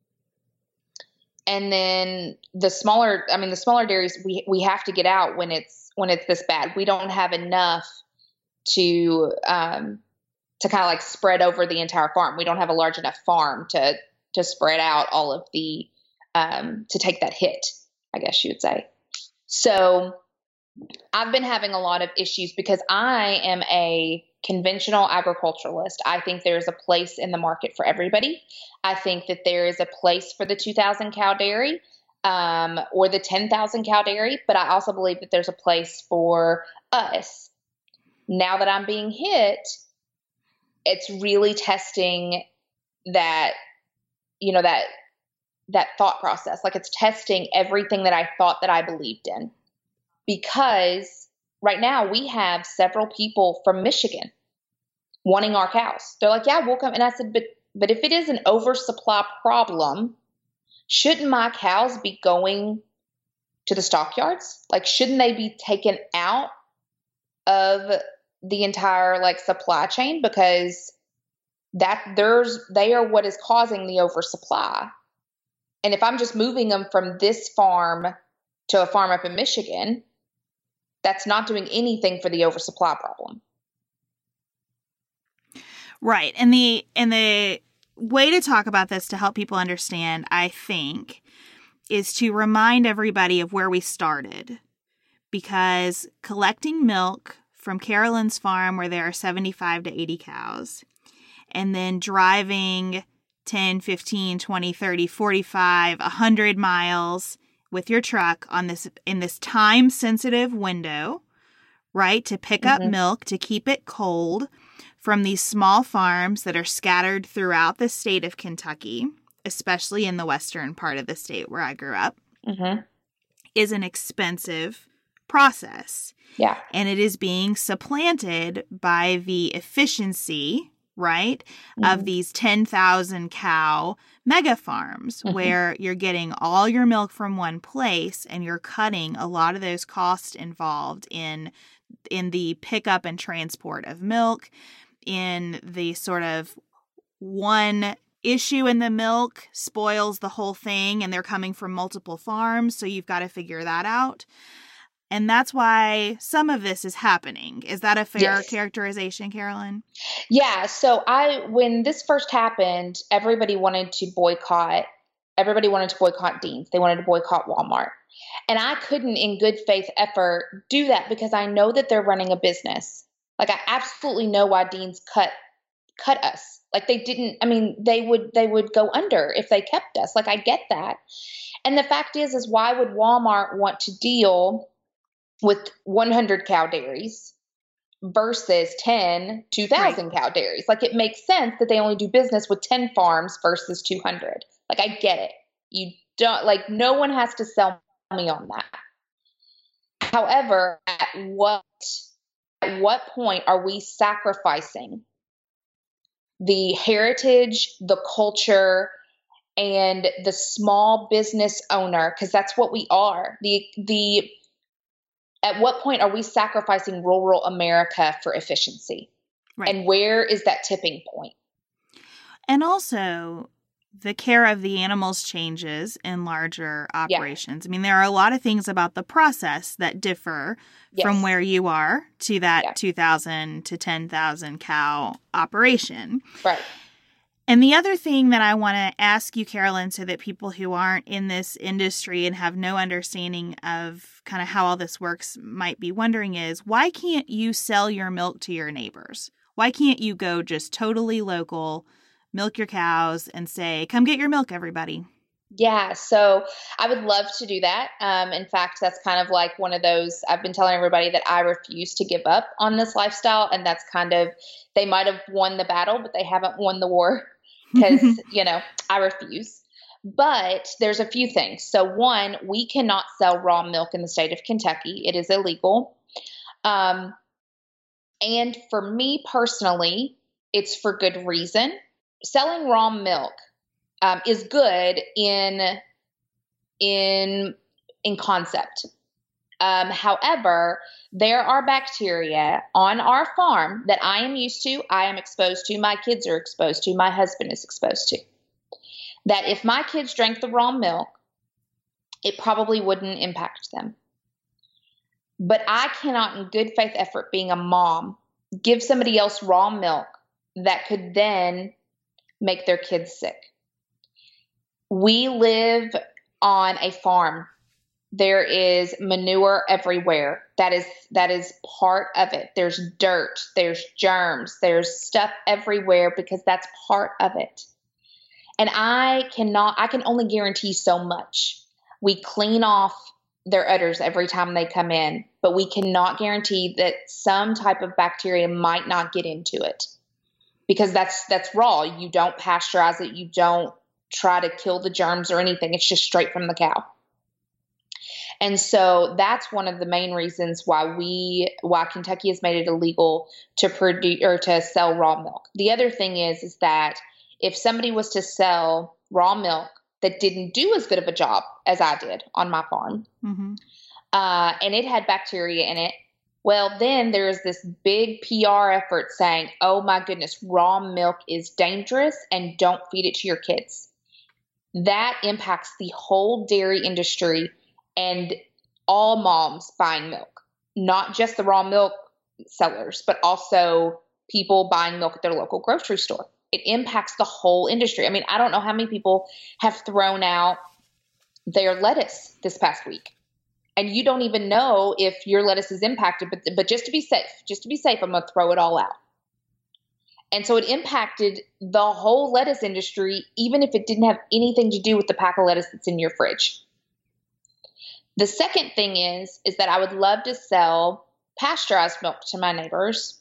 And then the smaller, I mean, the smaller dairies, we we have to get out when it's when it's this bad. We don't have enough to um, to kind of like spread over the entire farm. We don't have a large enough farm to to spread out all of the um, to take that hit, I guess you would say. So I've been having a lot of issues because I am a conventional agriculturalist. I think there's a place in the market for everybody. I think that there is a place for the two thousand cow dairy um, or the ten thousand cow dairy, but I also believe that there's a place for us. Now that I'm being hit, it's really testing that, you know, that that thought process. Like, it's testing everything that I thought that I believed in. Because right now we have several people from Michigan wanting our cows. They're like, yeah, we'll come. And I said, but but if it is an oversupply problem, shouldn't my cows be going to the stockyards? Like, shouldn't they be taken out of the entire like supply chain? Because that there's they are what is causing the oversupply. And if I'm just moving them from this farm to a farm up in Michigan, that's not doing anything for the oversupply problem. Right. And the and the way to talk about this to help people understand, I think, is to remind everybody of where we started. Because collecting milk from Carolyn's farm, where there are seventy-five to eighty cows, and then driving ten, fifteen, twenty, thirty, forty-five, one hundred miles with your truck on this in this time-sensitive window, right, to pick mm-hmm. up milk, to keep it cold from these small farms that are scattered throughout the state of Kentucky, especially in the western part of the state where I grew up, mm-hmm. is an expensive process. Yeah. And it is being supplanted by the efficiency, right, mm-hmm. of these ten thousand cow mega farms mm-hmm. where you're getting all your milk from one place and you're cutting a lot of those costs involved in in the pickup and transport of milk, in the sort of one issue in the milk spoils the whole thing, and they're coming from multiple farms, so you've got to figure that out. And that's why some of this is happening. Is that a fair Yes. characterization, Carolyn? Yeah. So I, when this first happened, everybody wanted to boycott. Everybody wanted to boycott Dean's. They wanted to boycott Walmart. And I couldn't, in good faith effort, do that because I know that they're running a business. Like, I absolutely know why Dean's cut cut us. Like, they didn't. I mean, they would they would go under if they kept us. Like, I get that. And the fact is, is why would Walmart want to deal with one hundred cow dairies versus ten, two thousand right. cow dairies? Like, it makes sense that they only do business with ten farms versus two hundred. Like, I get it. You don't, like, no one has to sell me on that. However, at what, at what point are we sacrificing the heritage, the culture, and the small business owner? Because that's what we are. The, the, At what point are we sacrificing rural America for efficiency? Right. And where is that tipping point? And also, the care of the animals changes in larger operations. Yeah. I mean, there are a lot of things about the process that differ yes. from where you are to that yeah. two thousand to ten thousand cow operation. Right. And the other thing that I want to ask you, Carolyn, so that people who aren't in this industry and have no understanding of kind of how all this works might be wondering is, why can't you sell your milk to your neighbors? Why can't you go just totally local, milk your cows, and say, come get your milk, everybody? Yeah, so I would love to do that. Um, in fact, that's kind of like one of those, I've been telling everybody that I refuse to give up on this lifestyle. And that's kind of, they might have won the battle, but they haven't won the war because, you know, I refuse. But there's a few things. So one, we cannot sell raw milk in the state of Kentucky. It is illegal. Um, and for me personally, it's for good reason. Selling raw milk Um, is good in in in concept. Um, however, there are bacteria on our farm that I am used to, I am exposed to, my kids are exposed to, my husband is exposed to, that if my kids drank the raw milk, it probably wouldn't impact them. But I cannot, in good faith effort, being a mom, give somebody else raw milk that could then make their kids sick. We live on a farm. There is manure everywhere. That is that is part of it. There's dirt, there's germs, there's stuff everywhere because that's part of it. And I cannot, I can only guarantee so much. We clean off their udders every time they come in, but we cannot guarantee that some type of bacteria might not get into it because that's that's raw. You don't pasteurize it. You don't try to kill the germs or anything. It's just straight from the cow. And so that's one of the main reasons why we, why Kentucky has made it illegal to produce or to sell raw milk. The other thing is, is that if somebody was to sell raw milk that didn't do as good of a job as I did on my farm, mm-hmm. uh, and it had bacteria in it, well, then there's this big P R effort saying, oh my goodness, raw milk is dangerous and don't feed it to your kids. That impacts the whole dairy industry and all moms buying milk, not just the raw milk sellers, but also people buying milk at their local grocery store. It impacts the whole industry. I mean, I don't know how many people have thrown out their lettuce this past week. And you don't even know if your lettuce is impacted, but, but just to be safe, just to be safe, I'm going to throw it all out. And so it impacted the whole lettuce industry, even if it didn't have anything to do with the pack of lettuce that's in your fridge. The second thing is, is that I would love to sell pasteurized milk to my neighbors,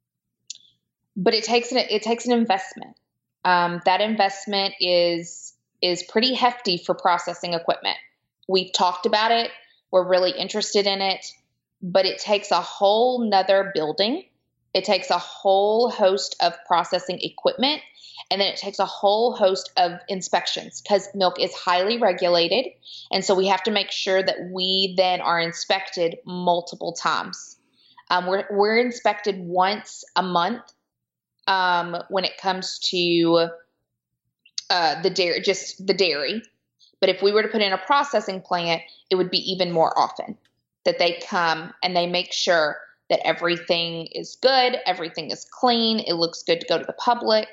but it takes an, it takes an investment. Um, that investment is, is pretty hefty for processing equipment. We've talked about it. We're really interested in it, but it takes a whole nother building. It takes a whole host of processing equipment, and then it takes a whole host of inspections because milk is highly regulated. And so we have to make sure that we then are inspected multiple times. Um, we're, we're inspected once a month um, when it comes to uh, the dairy, just the dairy. But if we were to put in a processing plant, it would be even more often that they come and they make sure that everything is good, everything is clean, it looks good to go to the public.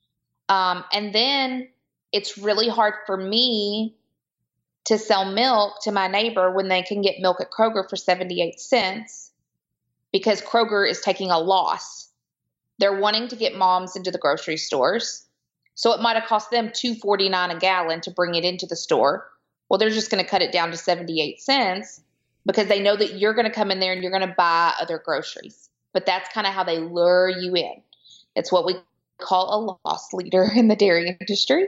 Um, and then it's really hard for me to sell milk to my neighbor when they can get milk at Kroger for seventy-eight cents because Kroger is taking a loss. They're wanting to get moms into the grocery stores. So it might have cost them two forty-nine a gallon to bring it into the store. Well, they're just going to cut it down to seventy-eight cents because they know that you're going to come in there and you're going to buy other groceries. But that's kind of how they lure you in. It's what we call a loss leader in the dairy industry.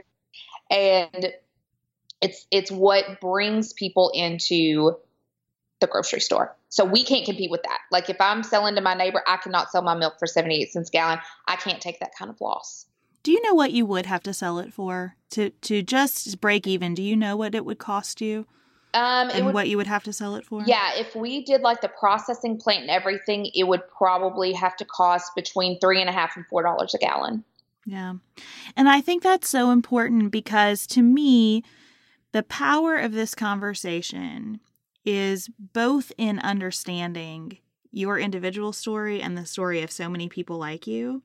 And it's it's what brings people into the grocery store. So we can't compete with that. Like if I'm selling to my neighbor, I cannot sell my milk for seventy-eight cents a gallon. I can't take that kind of loss. Do you know what you would have to sell it for to, to just break even? Do you know what it would cost you um, and would, what you would have to sell it for? Yeah, if we did like the processing plant and everything, it would probably have to cost between three and a half and four dollars a gallon. Yeah. And I think that's so important because to me, the power of this conversation is both in understanding your individual story and the story of so many people like you,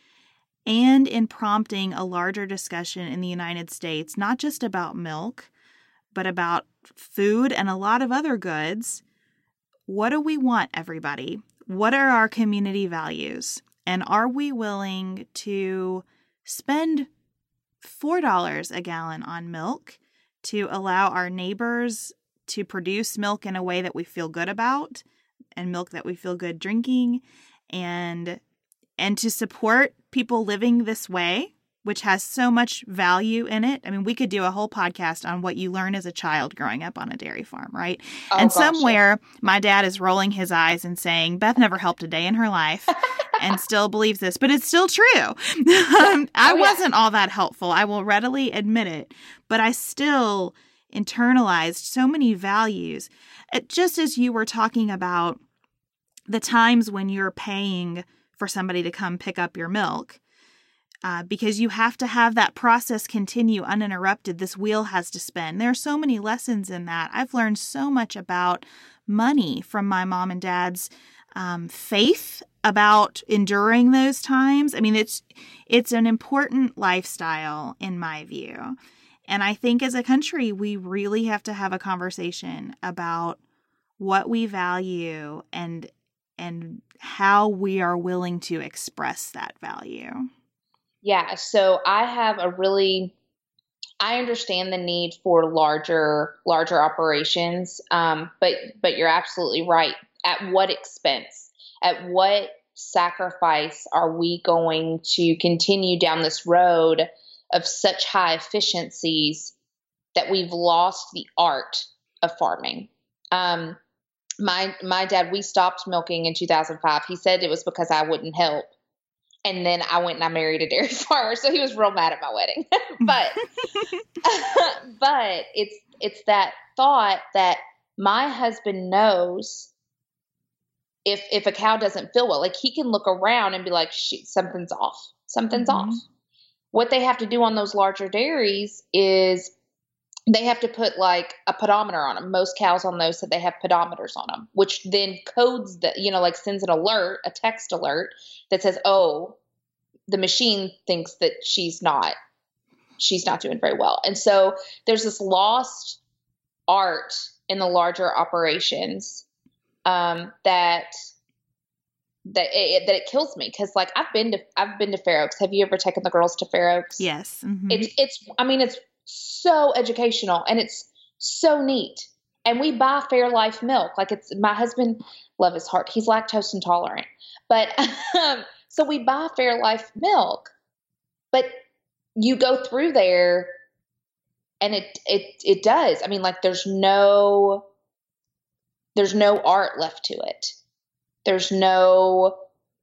and in prompting a larger discussion in the United States, not just about milk, but about food and a lot of other goods. What do we want, everybody? What are our community values? And are we willing to spend four dollars a gallon on milk to allow our neighbors to produce milk in a way that we feel good about and milk that we feel good drinking, and and to support people living this way, which has so much value in it? I mean, we could do a whole podcast on what you learn as a child growing up on a dairy farm, right? Oh, and gosh, somewhere yeah. my dad is rolling his eyes and saying, Beth never helped a day in her life and still believes this, but it's still true. um, I oh, yeah. wasn't all that helpful. I will readily admit it, but I still internalized so many values. It, just as you were talking about the times when you're paying for somebody to come pick up your milk, uh, because you have to have that process continue uninterrupted. This wheel has to spin. There are so many lessons in that. I've learned so much about money from my mom and dad's um, faith about enduring those times. I mean, it's it's an important lifestyle in my view. And I think as a country, we really have to have a conversation about what we value and and how we are willing to express that value. Yeah. So I have a really, I understand the need for larger, larger operations. Um, but, but you're absolutely right. At what expense? At what sacrifice are we going to continue down this road of such high efficiencies that we've lost the art of farming? Um, my, my dad, we stopped milking in two thousand five. He said it was because I wouldn't help. And then I went and I married a dairy farmer. So he was real mad at my wedding, but, but it's, it's that thought that my husband knows if, if a cow doesn't feel well, like he can look around and be like, shoot, something's off, something's mm-hmm. off. What they have to do on those larger dairies is they have to put like a pedometer on them. Most cows on those said they have pedometers on them, which then codes the, you know, like sends an alert, a text alert that says, oh, the machine thinks that she's not, she's not doing very well. And so there's this lost art in the larger operations um, that, that it, that it kills me. Cause like I've been to, I've been to Fair Oaks. Have you ever taken the girls to Fair Oaks? Yes. Mm-hmm. It's, it's, I mean, it's so educational and it's so neat. And we buy Fairlife milk. Like it's, my husband, love his heart, he's lactose intolerant, but, um, so we buy Fairlife milk, but you go through there and it, it, it does. I mean, like there's no, there's no art left to it. There's no,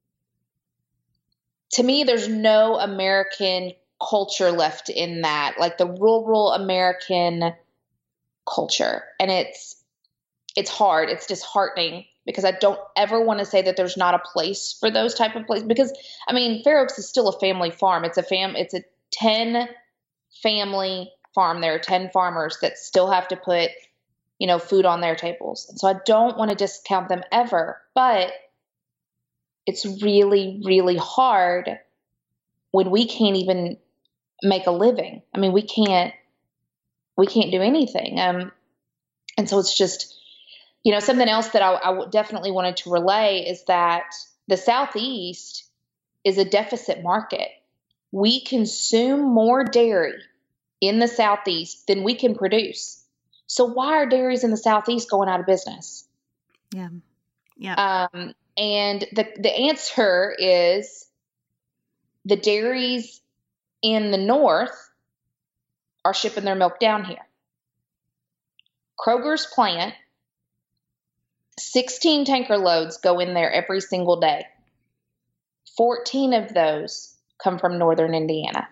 to me, there's no American culture left in that, like the rural American culture. And it's, it's hard. It's disheartening because I don't ever want to say that there's not a place for those type of places, because I mean, Fair Oaks is still a family farm. It's a fam, it's a ten family farm. There are ten farmers that still have to put, you know, food on their tables. And so I don't want to discount them ever, but it's really, really hard when we can't even make a living. I mean, we can't, we can't do anything. Um, and so it's just, you know, something else that I, I definitely wanted to relay is that the Southeast is a deficit market. We consume more dairy in the Southeast than we can produce. So why are dairies in the Southeast going out of business? Yeah. Yeah. Um, and the, the answer is the dairies in the North are shipping their milk down here. Kroger's plant, sixteen tanker loads go in there every single day. fourteen of those come from Northern Indiana.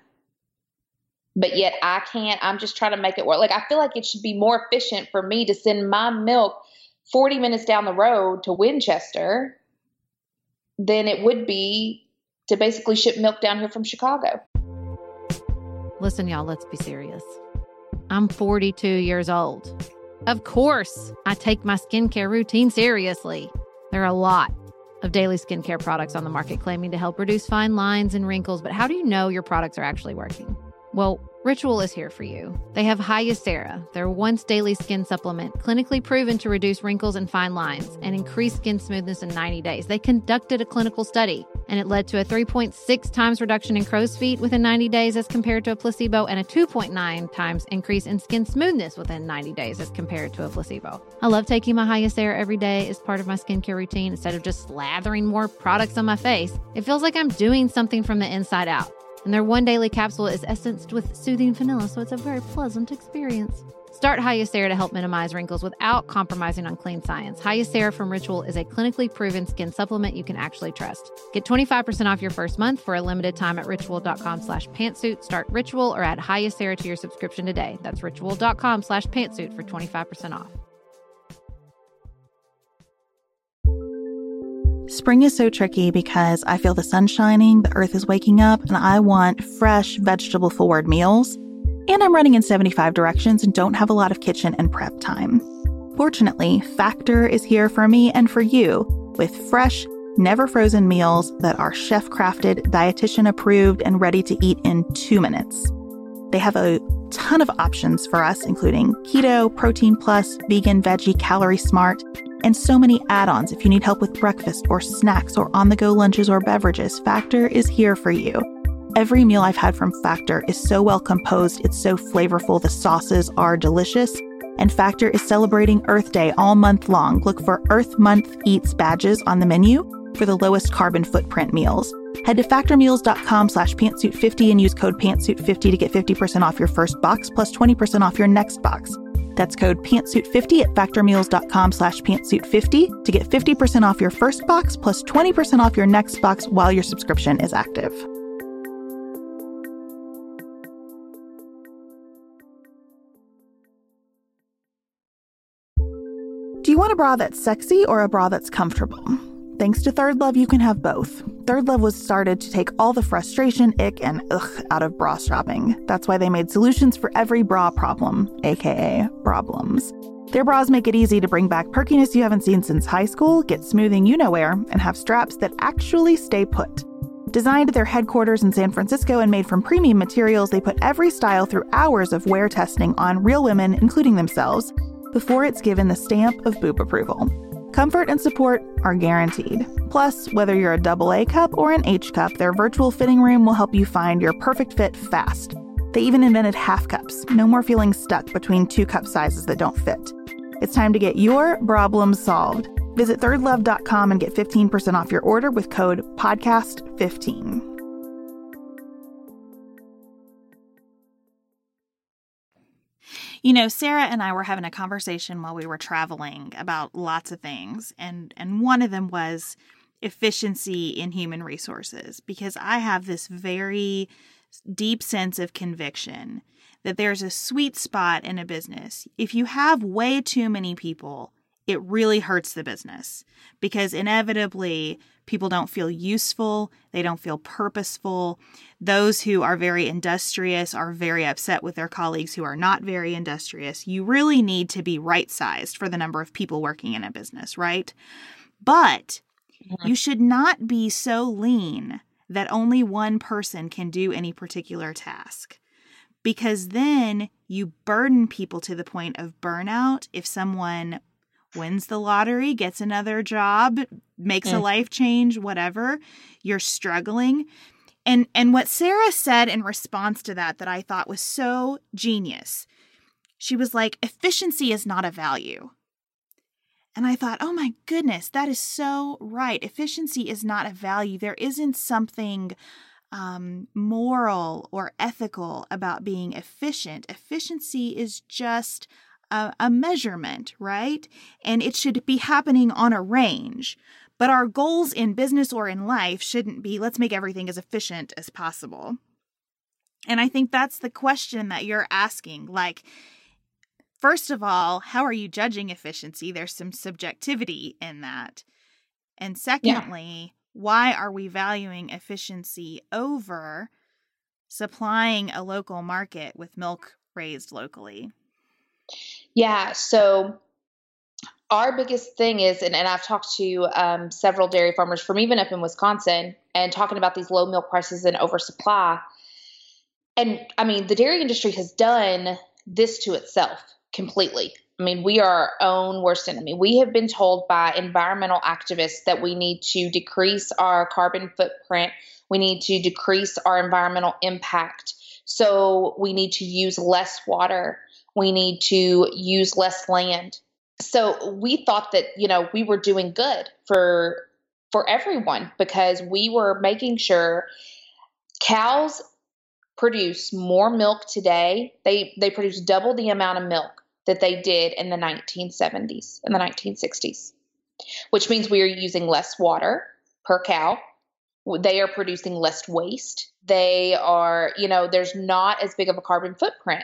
But yet I can't, I'm just trying to make it work. Like, I feel like it should be more efficient for me to send my milk forty minutes down the road to Winchester than it would be to basically ship milk down here from Chicago. Listen, y'all, let's be serious. I'm forty-two years old. Of course, I take my skincare routine seriously. There are a lot of daily skincare products on the market claiming to help reduce fine lines and wrinkles, but how do you know your products are actually working? Well, Ritual is here for you. They have Hyacera, their once daily skin supplement, clinically proven to reduce wrinkles and fine lines and increase skin smoothness in ninety days. They conducted a clinical study, and it led to a three point six times reduction in crow's feet within ninety days as compared to a placebo, and a two point nine times increase in skin smoothness within ninety days as compared to a placebo. I love taking my Hyacera every day as part of my skincare routine instead of just slathering more products on my face. It feels like I'm doing something from the inside out. And their one daily capsule is essenced with soothing vanilla, so it's a very pleasant experience. Start Hyacera to help minimize wrinkles without compromising on clean science. Hyacera from Ritual is a clinically proven skin supplement you can actually trust. Get twenty-five percent off your first month for a limited time at ritual.com slash pantsuit. Start Ritual or add Hyacera to your subscription today. That's ritual.com slash pantsuit for twenty-five percent off. Spring is so tricky because I feel the sun shining, the earth is waking up, and I want fresh, vegetable-forward meals. And I'm running in seventy-five directions and don't have a lot of kitchen and prep time. Fortunately, Factor is here for me and for you with fresh, never-frozen meals that are chef-crafted, dietitian-approved, and ready to eat in two minutes. They have a ton of options for us, including keto, protein plus, vegan, veggie, calorie smart, and so many add-ons if you need help with breakfast or snacks or on-the-go lunches or beverages. Factor is here for you. Every meal I've had from Factor is so well composed, it's so flavorful, the sauces are delicious, and Factor is celebrating Earth Day all month long. Look for Earth Month Eats badges on the menu for the lowest carbon footprint meals. Head to factormeals.com slash pantsuit50 and use code pantsuit fifty to get fifty percent off your first box plus twenty percent off your next box. That's code pantsuit fifty at factormeals.com slash pantsuit50 to get fifty percent off your first box plus twenty percent off your next box while your subscription is active. Do you want a bra that's sexy or a bra that's comfortable? Thanks to Third Love, you can have both. Third Love was started to take all the frustration, ick, and ugh out of bra shopping. That's why they made solutions for every bra problem, aka problems. Their bras make it easy to bring back perkiness you haven't seen since high school, get smoothing you-know-where, and have straps that actually stay put. Designed at their headquarters in San Francisco and made from premium materials, they put every style through hours of wear testing on real women, including themselves, before it's given the stamp of boob approval. Comfort and support are guaranteed. Plus, whether you're a double A cup or an H cup, their virtual fitting room will help you find your perfect fit fast. They even invented half cups. No more feeling stuck between two cup sizes that don't fit. It's time to get your problem solved. Visit third love dot com and get fifteen percent off your order with code podcast fifteen. You know, Sarah and I were having a conversation while we were traveling about lots of things, and, and one of them was efficiency in human resources, because I have this very deep sense of conviction that there's a sweet spot in a business. If you have way too many people, it really hurts the business because inevitably people don't feel useful. They don't feel purposeful. Those who are very industrious are very upset with their colleagues who are not very industrious. You really need to be right-sized for the number of people working in a business, right? But mm-hmm. you should not be so lean that only one person can do any particular task, because then you burden people to the point of burnout. If someone wins the lottery, gets another job, makes mm. a life change, whatever, you're struggling. And and what Sarah said in response to that that I thought was so genius, she was like, efficiency is not a value. And I thought, oh my goodness, that is so right. Efficiency is not a value. There isn't something um, moral or ethical about being efficient. Efficiency is just a, a measurement, right? And it should be happening on a range. But our goals in business or in life shouldn't be, let's make everything as efficient as possible. And I think that's the question that you're asking. Like, first of all, how are you judging efficiency? There's some subjectivity in that. And secondly, yeah. why are we valuing efficiency over supplying a local market with milk raised locally? Yeah, so our biggest thing is, and, and I've talked to um, several dairy farmers from even up in Wisconsin and talking about these low milk prices and oversupply. And I mean, the dairy industry has done this to itself completely. I mean, we are our own worst enemy. We have been told by environmental activists that we need to decrease our carbon footprint. We need to decrease our environmental impact. So we need to use less water. We need to use less land. So we thought that, you know, we were doing good for for everyone because we were making sure cows produce more milk today. They they produce double the amount of milk that they did in the nineteen seventies, in the nineteen sixties, which means we are using less water per cow. They are producing less waste. They are, you know, there's not as big of a carbon footprint.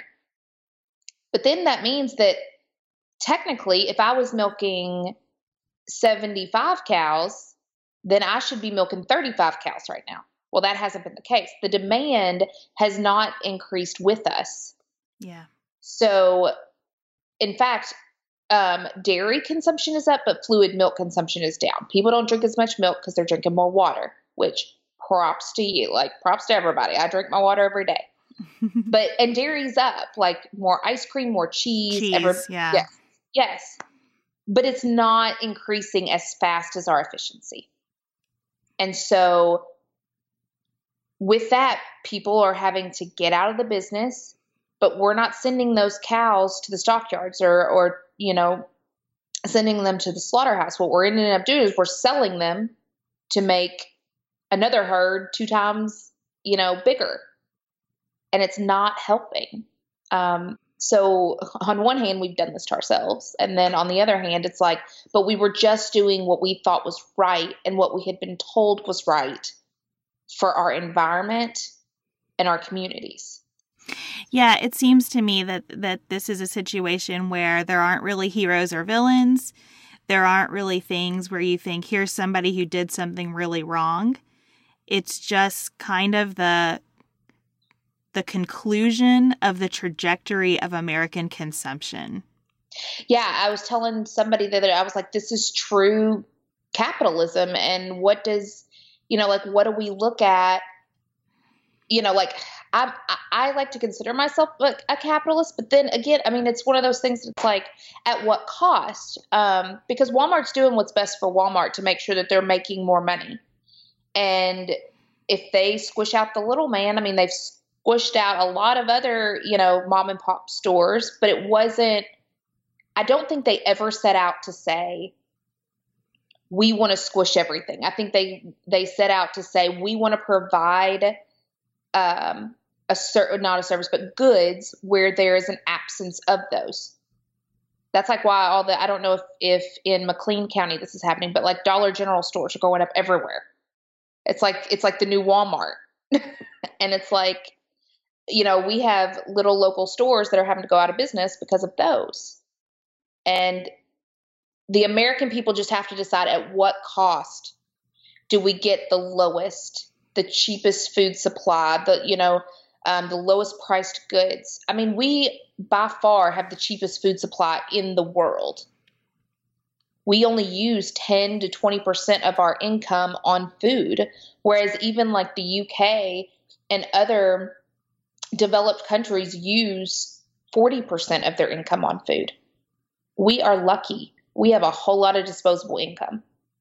But then that means that technically, if I was milking seventy-five cows, then I should be milking thirty-five cows right now. Well, that hasn't been the case. The demand has not increased with us. Yeah. So, in fact, um, dairy consumption is up, but fluid milk consumption is down. People don't drink as much milk because they're drinking more water, which props to you. Like, props to everybody. I drink my water every day. But, and dairy's up, like more ice cream, more cheese. Cheese, every, yeah. Yes, yes. But it's not increasing as fast as our efficiency. And so with that, people are having to get out of the business, but we're not sending those cows to the stockyards or, or, you know, sending them to the slaughterhouse. What we're ending up doing is we're selling them to make another herd two times, you know, bigger. And it's not helping. Um, so on one hand, we've done this to ourselves. And then on the other hand, it's like, but we were just doing what we thought was right and what we had been told was right for our environment and our communities. Yeah, it seems to me that, that this is a situation where there aren't really heroes or villains. There aren't really things where you think, here's somebody who did something really wrong. It's just kind of the the conclusion of the trajectory of American consumption. Yeah, I was telling somebody the other day, I was like, this is true capitalism. And what does, you know, like, what do we look at? You know, like, I, I like to consider myself like a capitalist, but then again, I mean, it's one of those things that's like, at what cost? Um, because Walmart's doing what's best for Walmart to make sure that they're making more money. And if they squish out the little man, I mean, they've squished out a lot of other, you know, mom and pop stores, but it wasn't, I don't think they ever set out to say, we want to squish everything. I think they, they set out to say, we want to provide um, a certain, not a service, but goods where there is an absence of those. That's like why all the, I don't know if, if in McLean County this is happening, but like Dollar General stores are going up everywhere. It's like, it's like the new Walmart. And it's like, you know, we have little local stores that are having to go out of business because of those. And the American people just have to decide at what cost do we get the lowest, the cheapest food supply, the, you know, um, the lowest priced goods. I mean, we by far have the cheapest food supply in the world. We only use ten to twenty percent of our income on food, whereas even like the U K and other developed countries use forty percent of their income on food. We are lucky. We have a whole lot of disposable income.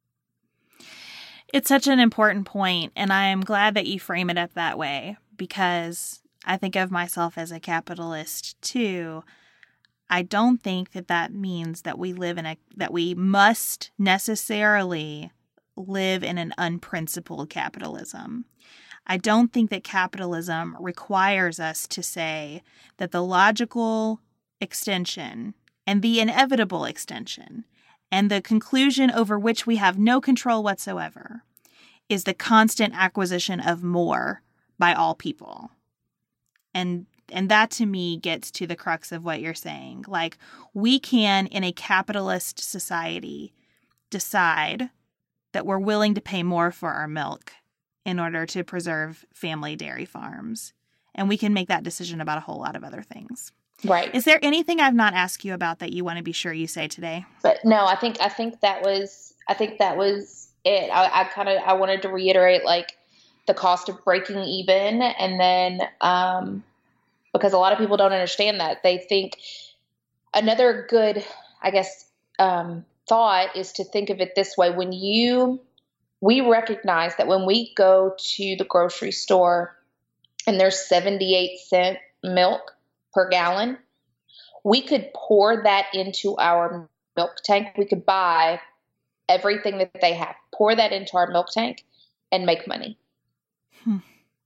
It's such an important point, and I am glad that you frame it up that way, because I think of myself as a capitalist too. I don't think that that means that we live in a, that we must necessarily live in an unprincipled capitalism. I don't think that capitalism requires us to say that the logical extension and the inevitable extension and the conclusion over which we have no control whatsoever is the constant acquisition of more by all people. And and that to me gets to the crux of what you're saying. Like, we can, in a capitalist society, decide that we're willing to pay more for our milk in order to preserve family dairy farms. And we can make that decision about a whole lot of other things. Right. Is there anything I've not asked you about that you want to be sure you say today? But no, I think I think that was I think that was it. I, I kind of I wanted to reiterate like the cost of breaking even, and then um, because a lot of people don't understand that. They think another good, I guess, um, thought is to think of it this way: when you we recognize that when we go to the grocery store and there's seventy-eight cent milk per gallon, we could pour that into our milk tank. We could buy everything that they have, pour that into our milk tank, and make money. Hmm.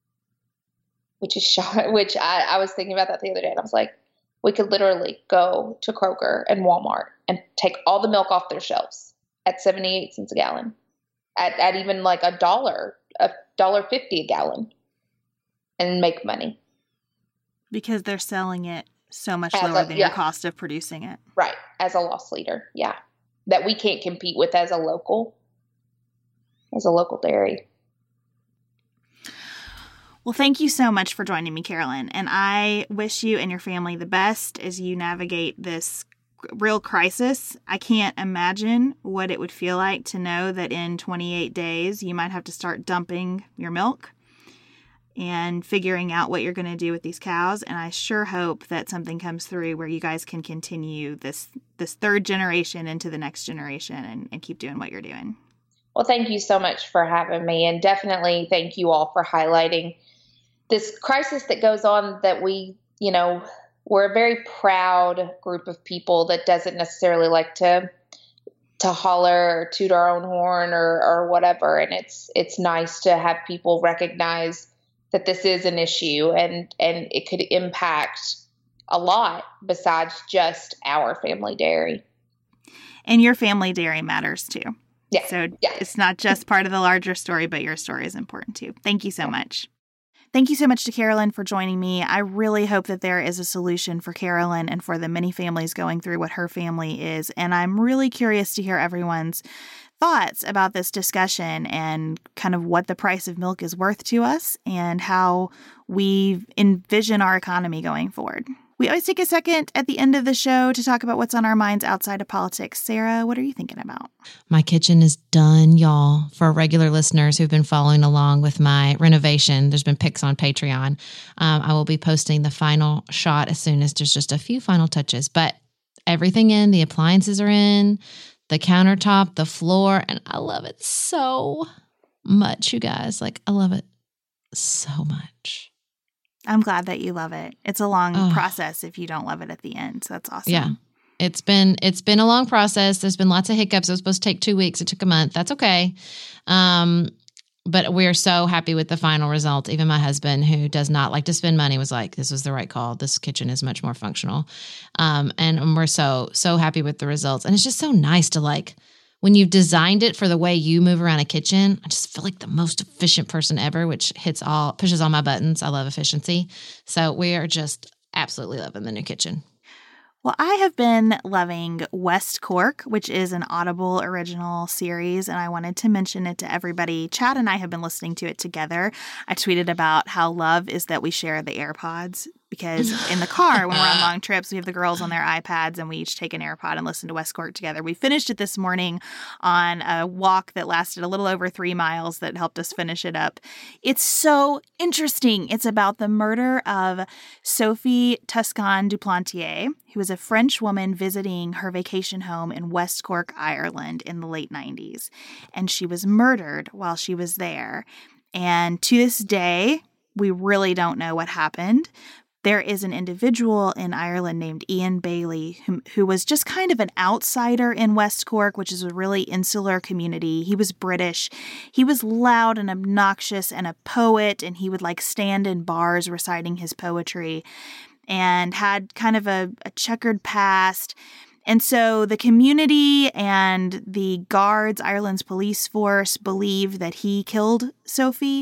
Which is shocking. Which I, I was thinking about that the other day, and I was like, we could literally go to Kroger and Walmart and take all the milk off their shelves at seventy-eight cents a gallon, at, at even like a dollar, a dollar fifty a gallon, and make money. Because they're selling it so much as lower a, than yeah. your cost of producing it. Right. As a loss leader. Yeah. That we can't compete with as a local, as a local dairy. Well, thank you so much for joining me, Carolyn. And I wish you and your family the best as you navigate this real crisis. I can't imagine what it would feel like to know that in twenty-eight days you might have to start dumping your milk and figuring out what you're going to do with these cows. And I sure hope that something comes through where you guys can continue this this third generation into the next generation and, and keep doing what you're doing. Well, thank you so much for having me. And definitely thank you all for highlighting this crisis that goes on, that we, you know, we're a very proud group of people that doesn't necessarily like to to holler or toot our own horn or, or whatever. And it's it's nice to have people recognize that this is an issue and, and it could impact a lot besides just our family dairy. And your family dairy matters too. Yeah. So yeah. It's not just part of the larger story, but your story is important too. Thank you so much. Thank you so much to Carolyn for joining me. I really hope that there is a solution for Carolyn and for the many families going through what her family is. And I'm really curious to hear everyone's thoughts about this discussion and kind of what the price of milk is worth to us and how we envision our economy going forward. We always take a second at the end of the show to talk about what's on our minds outside of politics. Sarah, what are you thinking about? My kitchen is done, y'all. For regular listeners who've been following along with my renovation, there's been pics on Patreon. Um, I will be posting the final shot as soon as there's just a few final touches. But everything in, the appliances are in, the countertop, the floor, and I love it so much, you guys. Like, I love it so much. I'm glad that you love it. It's a long oh. process if you don't love it at the end. So that's awesome. Yeah. It's been it's been a long process. There's been lots of hiccups. It was supposed to take two weeks. It took a month. That's okay. Um, but we're so happy with the final result. Even my husband, who does not like to spend money, was like, this was the right call. This kitchen is much more functional. Um, and we're so, so happy with the results. And it's just so nice to like, when you've designed it for the way you move around a kitchen, I just feel like the most efficient person ever, which hits all, pushes all my buttons. I love efficiency. So we are just absolutely loving the new kitchen. Well, I have been loving West Cork, which is an Audible original series, and I wanted to mention it to everybody. Chad and I have been listening to it together. I tweeted about how love is that we share the AirPods, because in the car, when we're on long trips, we have the girls on their iPads, and we each take an AirPod and listen to West Cork together. We finished it this morning on a walk that lasted a little over three miles that helped us finish it up. It's so interesting. It's about the murder of Sophie Toscan Duplantier, who was a French woman visiting her vacation home in West Cork, Ireland in the late nineties. And she was murdered while she was there. And to this day, we really don't know what happened. There is an individual in Ireland named Ian Bailey who, who was just kind of an outsider in West Cork, which is a really insular community. He was British. He was loud and obnoxious and a poet, and he would like stand in bars reciting his poetry and had kind of a, a checkered past. And so the community and the guards, Ireland's police force, believe that he killed Sophie.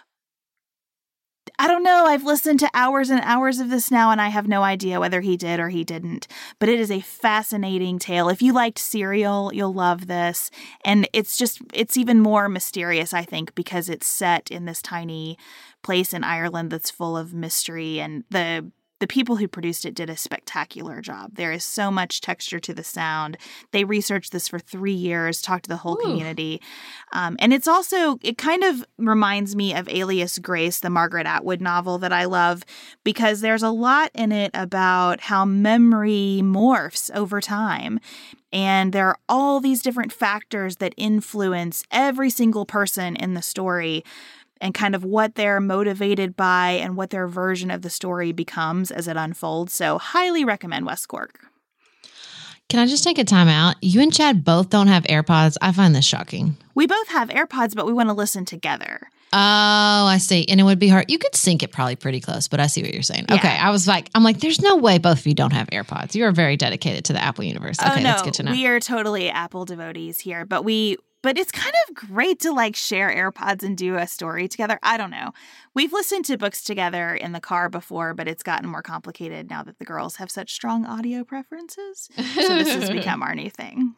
I don't know. I've listened to hours and hours of this now, and I have no idea whether he did or he didn't. But it is a fascinating tale. If you liked Serial, you'll love this. And it's just, it's even more mysterious, I think, because it's set in this tiny place in Ireland that's full of mystery. And the The people who produced it did a spectacular job. There is so much texture to the sound. They researched this for three years, talked to the whole Ooh. community. Um, and it's also, it kind of reminds me of Alias Grace, the Margaret Atwood novel that I love, because there's a lot in it about how memory morphs over time. And there are all these different factors that influence every single person in the story, and kind of what they're motivated by and what their version of the story becomes as it unfolds. So highly recommend West Cork. Can I just take a time out? You and Chad both don't have AirPods. I find this shocking. We both have AirPods, but we want to listen together. Oh, I see. And it would be hard. You could sync it probably pretty close, but I see what you're saying. Yeah. Okay. I was like, I'm like, there's no way both of you don't have AirPods. You are very dedicated to the Apple universe. Okay, oh, no, that's good to know. We are totally Apple devotees here, but we... But it's kind of great to like share AirPods and do a story together. I don't know. We've listened to books together in the car before, but it's gotten more complicated now that the girls have such strong audio preferences. So this has become our new thing.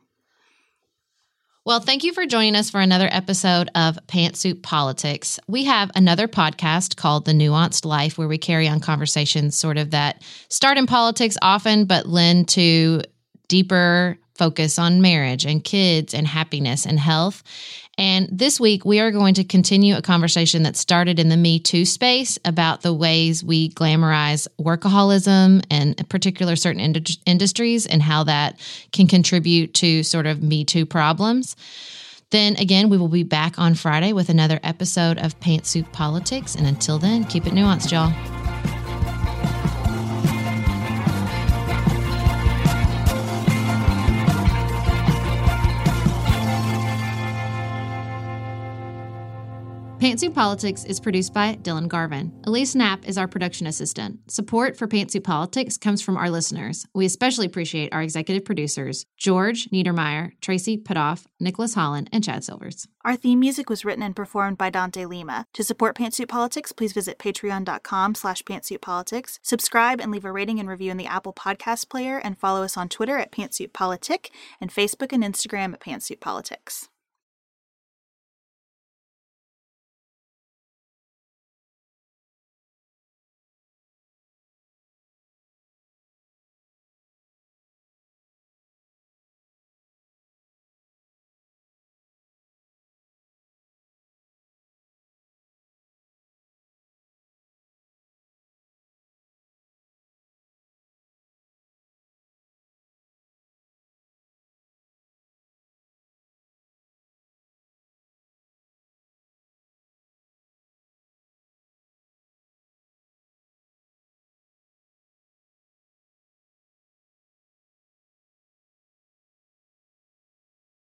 Well, thank you for joining us for another episode of Pantsuit Politics. We have another podcast called The Nuanced Life, where we carry on conversations sort of that start in politics often, but lend to deeper focus on marriage and kids and happiness and health. And this week, we are going to continue a conversation that started in the Me Too space about the ways we glamorize workaholism and in particular certain ind- industries and how that can contribute to sort of Me Too problems. Then again, we will be back on Friday with another episode of Pantsuit Politics. And until then, keep it nuanced, y'all. Pantsuit Politics is produced by Dylan Garvin. Elise Knapp is our production assistant. Support for Pantsuit Politics comes from our listeners. We especially appreciate our executive producers, George Niedermeyer, Tracy Putoff, Nicholas Holland, and Chad Silvers. Our theme music was written and performed by Dante Lima. To support Pantsuit Politics, please visit patreon.com slash pantsuitpolitics. Subscribe and leave a rating and review in the Apple Podcast player, and follow us on Twitter at Pantsuit Politic and Facebook and Instagram at Pantsuit Politics.